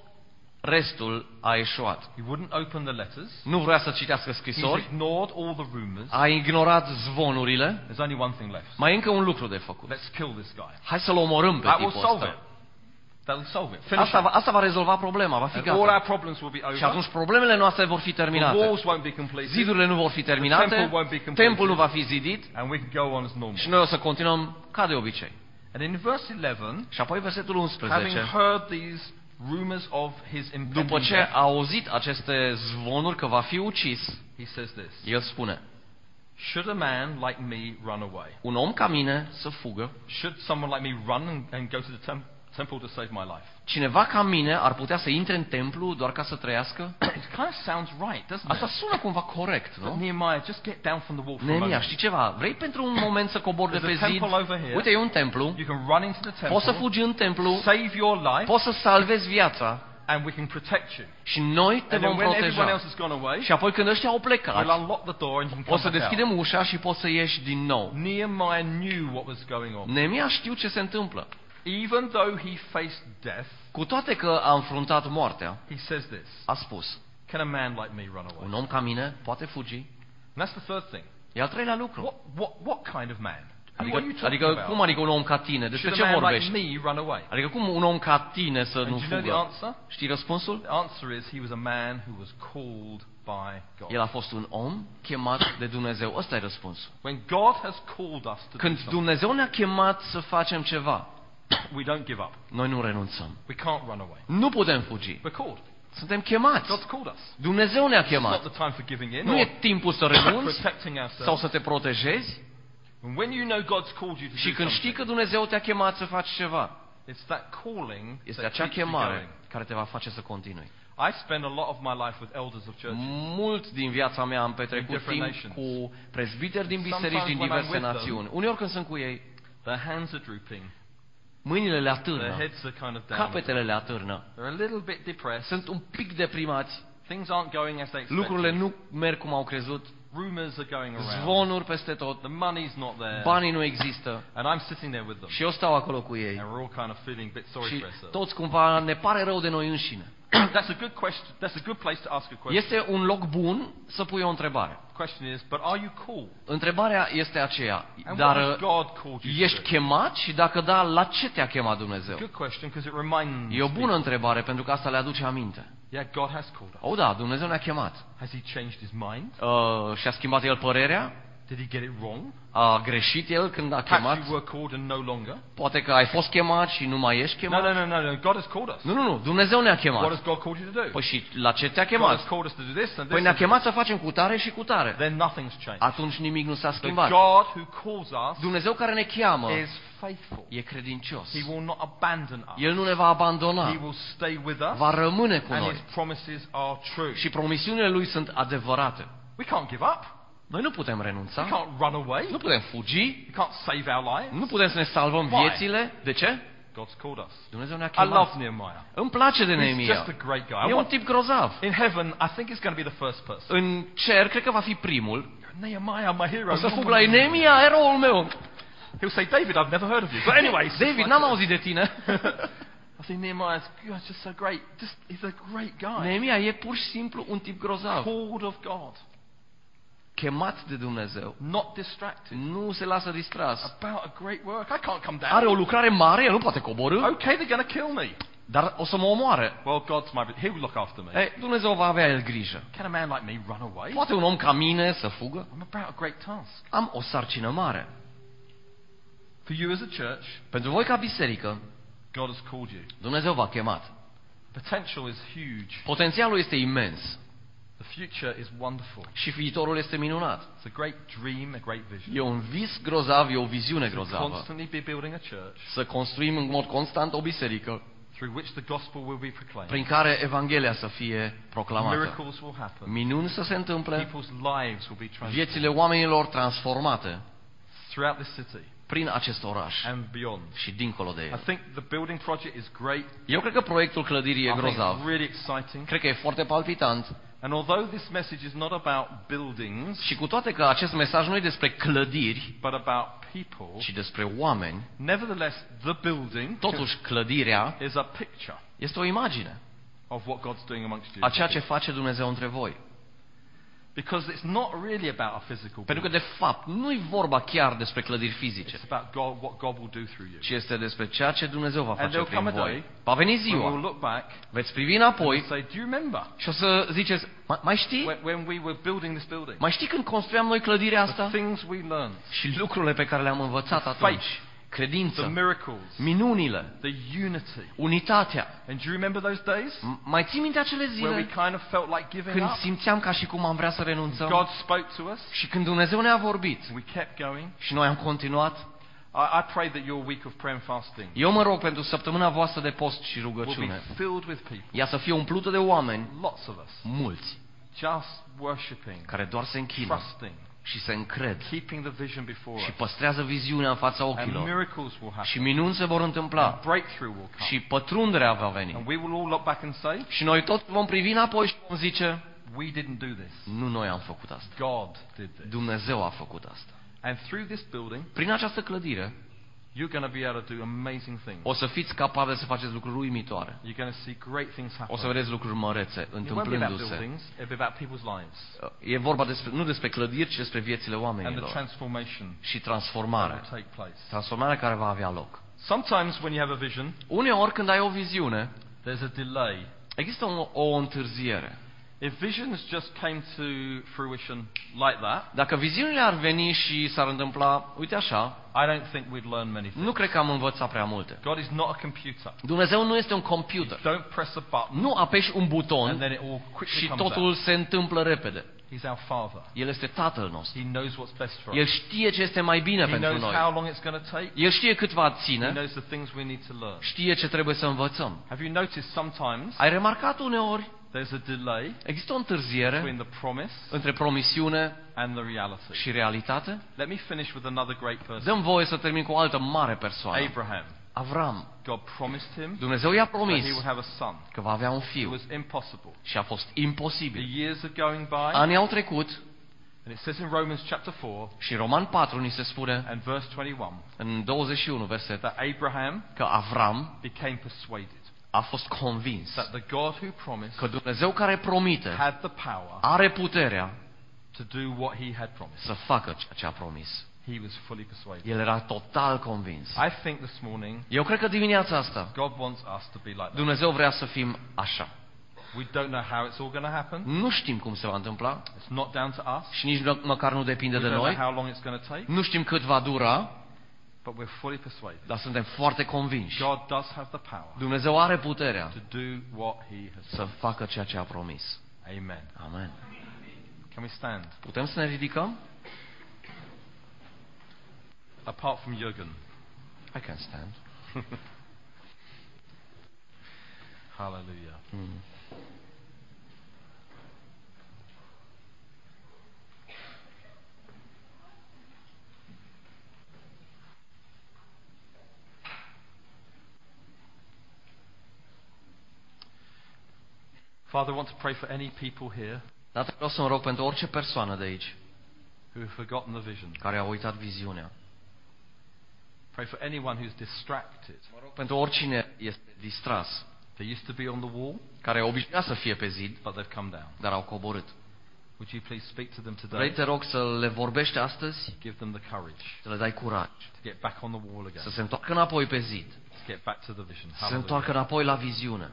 C: restul a eșuat.
B: He wouldn't open the letters.
C: Nu vrea să citească
B: He's
C: scrisori,
B: ignored all the rumors.
C: a ignorat zvonurile.
B: There's only one thing left.
C: Mai e încă un lucru de făcut.
B: Let's kill this guy.
C: Hai să-l omorâm pe
B: That will
C: tipul
B: solve
C: ăsta.
B: it. That will solve it. Finish
C: Asta
B: it.
C: va, asta va rezolva problema, va fi
B: And all our
C: gata.
B: problems will be
C: Și
B: over.
C: atunci problemele noastre vor fi
B: The
C: terminate.
B: walls won't be completed.
C: Zidurile nu vor fi terminate,
B: The temple won't be completed.
C: templul nu va fi zidit
B: And we can go on as normal.
C: și noi o să continuăm ca de obicei.
B: And in verse eleven,
C: Și apoi versetul
B: having
C: unsprezece,
B: heard these rumors of his
C: după
B: impending
C: ce
B: death,
C: a auzit aceste zvonuri că va fi ucis,
B: he says this:
C: el spune,
B: Should a man like me run away?
C: un om ca mine să fugă,
B: Should someone like me run and, and go to the tem- temple to save my life?
C: cineva ca mine ar putea să intre în templu doar ca să trăiască?
B: It kind of sounds right, doesn't
C: Asta
B: it?
C: sună cumva corect,
B: But
C: nu?
B: Nehemiah, just get down from the wall for a
C: Neemia,
B: moment.
C: știi ceva? Vrei pentru un moment să cobori de
B: There's
C: pe
B: a
C: zid?
B: temple over here.
C: Uite, e un templu.
B: You can run into the
C: Poți să
B: temple,
C: fugi în templu,
B: save your life,
C: poți să salvezi viața
B: and we can protect you.
C: și noi te
B: And
C: vom
B: then when everyone
C: proteja.
B: else has gone away,
C: Și apoi când ăștia au
B: we'll
C: plecat,
B: unlock the door and you can
C: o
B: come
C: să
B: back out.
C: deschidem ușa și poți să ieși din nou.
B: Nehemiah knew what was going on.
C: Neemia știu ce se întâmplă.
B: Even though he faced death,
C: Cu toate că a înfruntat moartea,
B: he says this:
C: a spus,
B: Can a man like me run away?
C: un om ca mine poate fugi.
B: And that's the third thing.
C: E al treilea lucru.
B: What, what, what kind of man? Who
C: Adică,
B: are you talking
C: adică
B: about?
C: cum adică un om ca tine? Despre
B: Should
C: ce
B: a man
C: vorbești?
B: like me run away?
C: Adică cum un om ca tine să
B: And
C: nu
B: do you know the
C: fugă?
B: answer?
C: Știi răspunsul?
B: The answer is he was a man who was called by God.
C: El a fost un om chemat de Dumnezeu. Ăsta e răspunsul.
B: When God has called us to do
C: Când
B: something,
C: Dumnezeu ne-a chemat să facem ceva,
B: we don't give up.
C: noi nu renunțăm.
B: We can't run away.
C: Nu putem fugi.
B: We're called.
C: Suntem chemați.
B: God's called us.
C: Dumnezeu ne-a
B: It's not
C: chemat.
B: the time for giving in
C: Nu
B: or
C: e timpul să renunți
B: protecting
C: sau
B: ourselves.
C: să te protejezi.
B: And when you know God's called you to
C: Și
B: do
C: când știi
B: something,
C: că Dumnezeu te-a chemat să faci ceva,
B: It's that calling
C: Este
B: that
C: acea
B: keeps you
C: chemare
B: going.
C: care te va face să continui.
B: I spend a lot of my life with elders of churches.
C: Mult din viața mea am petrecut
B: In different
C: timp
B: nations.
C: cu prezbiteri din biserici
B: Sometimes
C: din
B: when I'm
C: diverse
B: with them,
C: națiuni. Uneori când sunt cu ei,
B: Their hands are drooping.
C: mâinile le
B: Their
C: atârnă,
B: heads are kind of down.
C: capetele le atârnă,
B: They're a little bit depressed.
C: sunt un pic deprimați,
B: Things aren't going as they expected.
C: lucrurile nu merg cum au crezut,
B: Rumors are going around.
C: zvonuri peste tot,
B: The money's not there.
C: banii nu există
B: And I'm sitting there with them.
C: și eu stau acolo cu ei.
B: And we're all kind of feeling a bit sorry
C: Și
B: for ourselves.
C: toți cumva ne pare rău de noi înșine.
B: That's a good question. That's a good place to ask a question.
C: Este un loc bun să pui o întrebare.
B: The question is, but are you called?
C: Întrebarea este aceea,
B: And
C: dar
B: what has God called you
C: ești
B: to do?
C: chemat și dacă da, la ce te-a chemat Dumnezeu?
B: Good question because it reminds
C: E o bună
B: me.
C: întrebare pentru că asta le aduce aminte.
B: Yeah, God has called us.
C: Oh da, Dumnezeu ne-a chemat.
B: Has He changed His mind?
C: Uh, și-a schimbat El părerea?
B: Did He get it wrong?
C: A greșit El când a chemat?
B: Perhaps you were called and no longer.
C: Poate că ai fost chemat și nu mai ești
B: No,
C: chemat?
B: no, no, no, no. God has called us.
C: Nu, nu, nu, Dumnezeu ne-a
B: What
C: chemat.
B: has God called you to do?
C: Păi și la ce te-a
B: God
C: chemat?
B: has called us to do this and
C: Păi
B: this.
C: ne-a
B: and
C: chemat să facem cu tare și cu tare.
B: Then nothing's changed.
C: Atunci nimic nu s-a
B: The
C: schimbat.
B: God who calls us
C: Dumnezeu care ne cheamă
B: is faithful.
C: e credincios.
B: He will not abandon us.
C: El nu ne va abandona.
B: He will stay with us.
C: Va rămâne cu
B: And
C: noi.
B: His promises are true.
C: Și promisiunile Lui sunt adevărate.
B: We can't give up.
C: Noi nu putem
B: We
C: renunța,
B: can't run away.
C: nu putem fugi,
B: We can't save our lives.
C: nu putem să ne salvăm
B: Why?
C: viețile. De ce?
B: God's called us.
C: Dumnezeu ne-a
B: I love
C: chemat.
B: Nehemiah.
C: Îmi place de
B: He's
C: Neemia.
B: just a great guy. I
C: E un
B: want-
C: tip grozav.
B: In heaven, I think he's going to be the first person.
C: În cer, cred că va fi primul.
B: Nehemiah, my hero.
C: O să fug la ei, Neemia, eroul meu.
B: He'll say, David, I've never heard of you. But anyway, it's
C: David,
B: just
C: n-am
B: like-
C: auzit de tine.
B: I think Nehemiah is God, just so great. Just he's a great guy.
C: Neemia e pur și simplu un tip grozav.
B: Called of God,
C: Chemat de Dumnezeu.
B: not distracted.
C: Nu se lasă distras.
B: About a great work. I can't come down.
C: Are o lucrare mare, el nu poate coborî,
B: Okay, they're going to kill me.
C: dar o să mă omoare.
B: Well, God's my. He will look after me.
C: Ei, Dumnezeu va avea el grijă.
B: Can a man like me run away?
C: Poate un om ca mine să fugă?
B: I'm about a great task.
C: Am o sarcină mare.
B: For you as a church,
C: Pentru voi ca biserică,
B: God has called you.
C: Dumnezeu v-a chemat.
B: Potential is huge.
C: Potențialul este imens
B: The future is wonderful.
C: și viitorul este minunat.
B: It's a great dream, a great vision.
C: E un vis grozav, e o viziune
B: To
C: grozavă.
B: constantly be building a church
C: Să construim în mod constant o biserică
B: through which the gospel will be proclaimed.
C: prin care Evanghelia să fie proclamată.
B: Miracles will happen.
C: Minuni să se întâmple,
B: People's lives will be transformed
C: viețile oamenilor transformate
B: throughout this city
C: prin acest oraș
B: and beyond.
C: și dincolo de
B: I
C: el.
B: think the building project is great.
C: Eu cred că proiectul clădirii
B: I
C: e
B: think
C: grozav.
B: it's really exciting.
C: Cred că e foarte palpitant
B: And although this message is not about buildings,
C: și cu toate că acest mesaj nu e despre clădiri,
B: but about people,
C: ci despre oameni,
B: nevertheless, the building
C: totuși clădirea
B: is a picture
C: este o imagine
B: of what God's doing amongst you.
C: a ceea ce face Dumnezeu între voi.
B: Because it's not really about a physical
C: Pentru că,
B: building.
C: de fapt, nu e vorba chiar despre clădiri fizice,
B: It's about God, what God will do through you.
C: ci este despre ceea ce Dumnezeu va
B: And
C: face
B: there'll
C: prin
B: come a
C: voi.
B: day
C: Va veni
B: When we'll
C: ziua,
B: look back
C: veți privi
B: and
C: înapoi
B: say, do you remember
C: și o să ziceți, "Ma- mai știi?
B: when, when we were building this building?
C: Mai știi când construiam noi clădirea
B: The
C: asta?"
B: things we learned,
C: Și lucrurile pe care le-am învățat
B: The
C: atunci.
B: faith, the
C: Credință,
B: miracles,
C: minunile,
B: the unity.
C: unitatea.
B: And do you remember those days
C: M- Mai ții minte acele
B: where we
C: zile
B: kind of felt like giving
C: când
B: up?
C: simțeam ca și cum am vrea să renunțăm?
B: God spoke to us.
C: Și când Dumnezeu ne-a vorbit
B: We kept going.
C: și noi am continuat,
B: I, I pray that your week of prayer and fasting
C: eu mă rog pentru săptămâna voastră de post și
B: will be
C: rugăciune,
B: filled with people,
C: ea să fie umplută de oameni,
B: lots of us,
C: mulți,
B: just worshiping,
C: care doar se închină
B: trusting,
C: și se încred
B: keeping the vision before
C: și
B: us.
C: păstrează viziunea în fața
B: And
C: ochilor.
B: miracles will happen.
C: Și minuni se vor întâmpla
B: And breakthrough will come.
C: și pătrunderea va veni.
B: And we will all look back and say,
C: Și noi tot vom privi înapoi și vom zice,
B: we didn't do this.
C: nu noi am făcut asta.
B: God did this.
C: Dumnezeu a făcut asta.
B: And through this building,
C: Prin această clădire
B: you're going to be able to do amazing things.
C: o să fiți capabili să faceți lucruri uimitoare.
B: You're going to see great things
C: O
B: happen.
C: să vedeți lucruri mărețe
B: It won't be about
C: întâmplându-se.
B: buildings, it'll be about people's lives
C: E vorba despre, nu despre clădiri, ci despre viețile
B: and the
C: oamenilor
B: transformation
C: și
B: that
C: transformarea.
B: will take place.
C: Transformarea care va avea loc.
B: Sometimes when you have a vision,
C: Uneori când ai o viziune,
B: there's a delay.
C: există o, o întârziere.
B: If visions just came to fruition like that,
C: Dacă viziunile ar veni și s-ar întâmpla, uite așa,
B: I don't think we'd learn many things.
C: nu cred că am învățat prea multe.
B: God is not a computer.
C: Dumnezeu nu este un computer.
B: Don't press a button
C: Nu apeși un
B: and
C: buton
B: then it all quickly
C: și
B: comes
C: totul
B: out.
C: se întâmplă repede.
B: He's our Father.
C: El este Tatăl nostru.
B: He knows what's best for
C: El
B: us.
C: știe ce este mai bine
B: He
C: pentru
B: knows
C: noi.
B: how long it's going to take.
C: El știe cât va
B: He
C: ține,
B: knows the things we need to learn.
C: știe ce trebuie să învățăm.
B: Have you noticed sometimes
C: Ai remarcat uneori,
B: there's a delay
C: există o
B: between
C: întârziere
B: the promise
C: între promisiune
B: and the reality?
C: și realitate?
B: Let me finish with another great person.
C: Dăm voie să termin cu o altă mare persoană.
B: Abraham.
C: Avram.
B: God promised him
C: Dumnezeu i-a
B: that he
C: promis
B: would have a son.
C: că va avea un
B: It
C: fiu
B: was impossible.
C: și a fost
B: The
C: imposibil.
B: years are going by,
C: Anii au trecut
B: and it says in Romans chapter four
C: și în Roman patru ni se spune
B: and verse twenty-one
C: în douăzeci și unu verset
B: that Abraham
C: că Avram
B: became persuaded
C: a fost convins
B: that the God who promised
C: că Dumnezeu care promite
B: had the power
C: are puterea
B: to do what he had promised.
C: să facă ceea ce a promis.
B: He was fully persuaded.
C: El era total convins.
B: I think this morning
C: Eu cred că dimineața asta
B: God wants us to be like that.
C: Dumnezeu vrea să fim așa.
B: We don't know how it's all going to happen.
C: Nu știm cum se va întâmpla
B: It's not down to us.
C: și nici mă- măcar nu depinde
B: We
C: de
B: don't know
C: noi.
B: how long it's going to take,
C: Nu știm cât va dura,
B: but we're fully persuaded.
C: dar suntem foarte convinși.
B: God does have the power
C: Dumnezeu are puterea
B: to do what he has
C: să
B: said.
C: facă ceea ce a promis.
B: Amen.
C: Amen.
B: Can we stand?
C: Putem să ne ridicăm?
B: Apart from Jürgen.
C: I can stand.
B: Hallelujah.
C: Mm.
B: Father, I want to pray for any people here
C: Dar vreau să mă rog pentru orice persoană de aici
B: who have forgotten the vision.
C: care a uitat viziunea.
B: Pray for anyone who's distracted.
C: Mă rog pentru oricine este distras,
B: They used to be on the wall,
C: care obișnuia să fie pe zid,
B: but they've come down.
C: dar au coborât.
B: Would you please speak to them
C: Vrei,
B: today?
C: te rog, să le vorbești astăzi,
B: Give them the courage
C: să le dai curaj,
B: to get back on the wall again,
C: să se întoarcă înapoi pe zid,
B: to get back to the vision.
C: să se întoarcă
B: Hallelujah.
C: înapoi la viziune.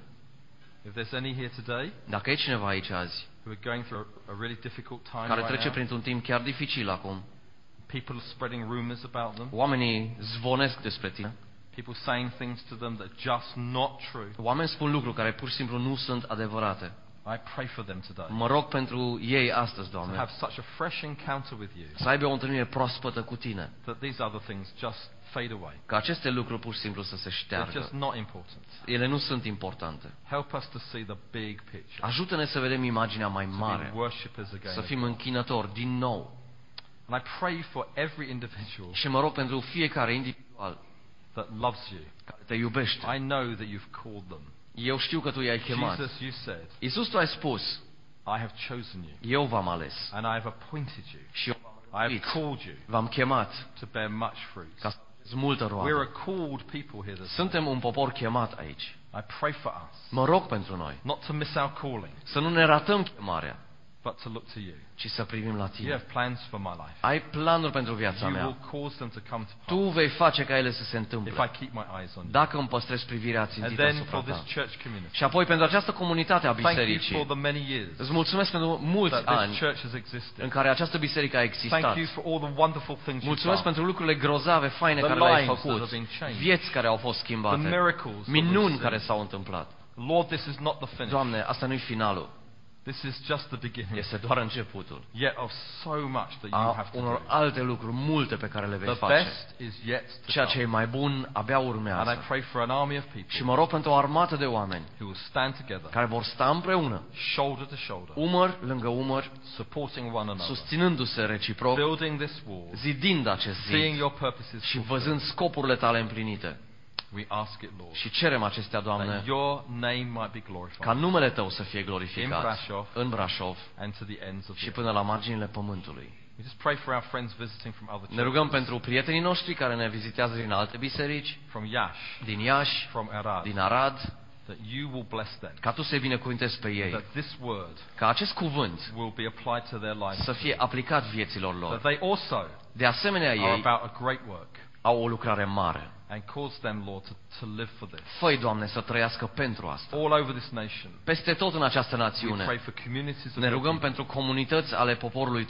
B: If there's any here today
C: Dacă e cineva aici azi
B: who are going through a, a really difficult time
C: care
B: right
C: trece
B: now,
C: printr-un timp chiar dificil acum,
B: people are spreading rumors about them,
C: oamenii zvonesc despre tine,
B: people saying things to them that are just not true,
C: oameni spun lucruri care pur și simplu nu sunt adevărate.
B: I pray for them today
C: Mă rog pentru ei astăzi,
B: to
C: Doamne,
B: have such a fresh encounter with you
C: să aibă o întâlnire proaspătă cu tine,
B: that these other things just fade away.
C: ca aceste lucruri pur și simplu să se
B: They're
C: șteargă.
B: just not important.
C: Ele nu sunt importante.
B: Help us to see the big picture.
C: Ajută-ne să vedem imaginea mai
B: To be
C: mare,
B: worshippers again.
C: să
B: of
C: fim
B: God.
C: închinători din nou.
B: And I pray for every individual
C: Și mă rog pentru fiecare individual
B: that loves you.
C: care te iubește.
B: I know that you've called them.
C: Eu știu că tu i-ai chemat.
B: Jesus, you said,
C: Iisus, tu ai spus,
B: I have chosen you
C: eu v-am ales
B: and I have appointed you.
C: și eu
B: I have called you
C: v-am chemat
B: to bear much fruit.
C: ca să faceți multă
B: We're
C: roadă.
B: a called people here this morning.
C: Suntem un popor chemat aici.
B: I pray for us
C: Mă rog pentru noi
B: not to miss our calling,
C: să nu ne ratăm chemarea,
B: but to look to you.
C: ci să privim la
B: You
C: tine.
B: have plans for my life.
C: Ai planuri pentru viața
B: You will
C: mea.
B: cause them to come to
C: Tu
B: pass
C: vei face ca ele să se
B: if
C: întâmple
B: I keep my eyes on you.
C: dacă îmi păstrezi privirea
B: And
C: țintită
B: then
C: asupra
B: for
C: ta.
B: this church community,
C: Și apoi pentru această comunitate a
B: thank you for
C: bisericii,
B: the many years
C: îți mulțumesc pentru mulți
B: that this
C: ani
B: church has existed.
C: în care această biserică a existat.
B: Thank you for all the wonderful things you've
C: Mulțumesc
B: done.
C: pentru lucrurile grozave, faine
B: The
C: care le-ai
B: lives that
C: făcut,
B: have been changed.
C: vieți care au fost
B: The
C: schimbate,
B: miracles that
C: minuni
B: we've
C: care
B: seen.
C: s-au întâmplat.
B: Lord, this is not the finish.
C: Doamne, asta nu-i finalul,
B: This is just the beginning.
C: este doar începutul.
B: Yet of so much that you
C: A
B: have to
C: unor
B: do.
C: alte lucruri multe pe care le vei
B: The
C: face.
B: best is yet to
C: Ceea ce e
B: come.
C: mai bun abia
B: And I
C: urmează.
B: pray for an army of
C: Și
B: people
C: mă rog pentru o armată de oameni
B: who will stand together,
C: care vor sta împreună,
B: shoulder to shoulder,
C: umăr lângă umăr,
B: supporting one another,
C: susținându-se reciproc,
B: building this wall,
C: zidind acest
B: seeing
C: zid
B: your purposes
C: și
B: fulfilled.
C: văzând scopurile tale împlinite.
B: We ask it, Lord,
C: Și cerem acestea,
B: that
C: Doamne,
B: your name might be
C: ca
B: glorified
C: numele Tău să fie
B: in
C: glorificat
B: Brașov
C: în Brașov
B: and to the ends of the
C: și
B: earth.
C: până la marginile pământului.
B: We just pray for our friends visiting from other
C: Ne rugăm
B: churches,
C: pentru prietenii noștri care ne vizitează din alte biserici,
B: from Yash,
C: din Iași,
B: from Arad,
C: din Arad,
B: that you will bless them,
C: ca Tu să-i binecuvântezi pe ei,
B: that this word
C: ca acest cuvânt
B: will be applied to their lives,
C: să fie aplicat vieților
B: that
C: lor.
B: they also
C: De asemenea,
B: are
C: ei
B: about a great work,
C: au o lucrare mare.
B: and cause them, Lord, to, to live for this.
C: Fă-i, Doamne, să trăiască pentru asta.
B: All over this nation,
C: Peste tot în această
B: we
C: națiune
B: pray for communities of
C: ne
B: your
C: rugăm
B: people
C: pentru comunități ale poporului Tău,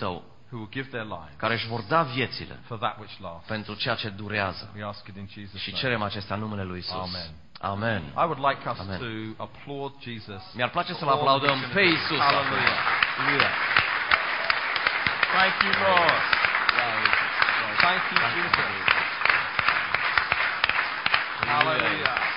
B: who will give their lives
C: care își vor da viețile
B: for that which lasts.
C: pentru ceea ce durează.
B: We ask it in Jesus'
C: Și
B: name.
C: cerem acestea în numele lui Isus.
B: Amen.
C: Amen.
B: I would like us
C: Amen.
B: to applaud Jesus.
C: Mi-ar place să-L
B: for all
C: aplaudăm
B: that he's
C: pe
B: gonna do.
C: Isus.
B: Hallelujah. Hallelujah. Thank you, Lord. Thank you, Jesus. Hallelujah.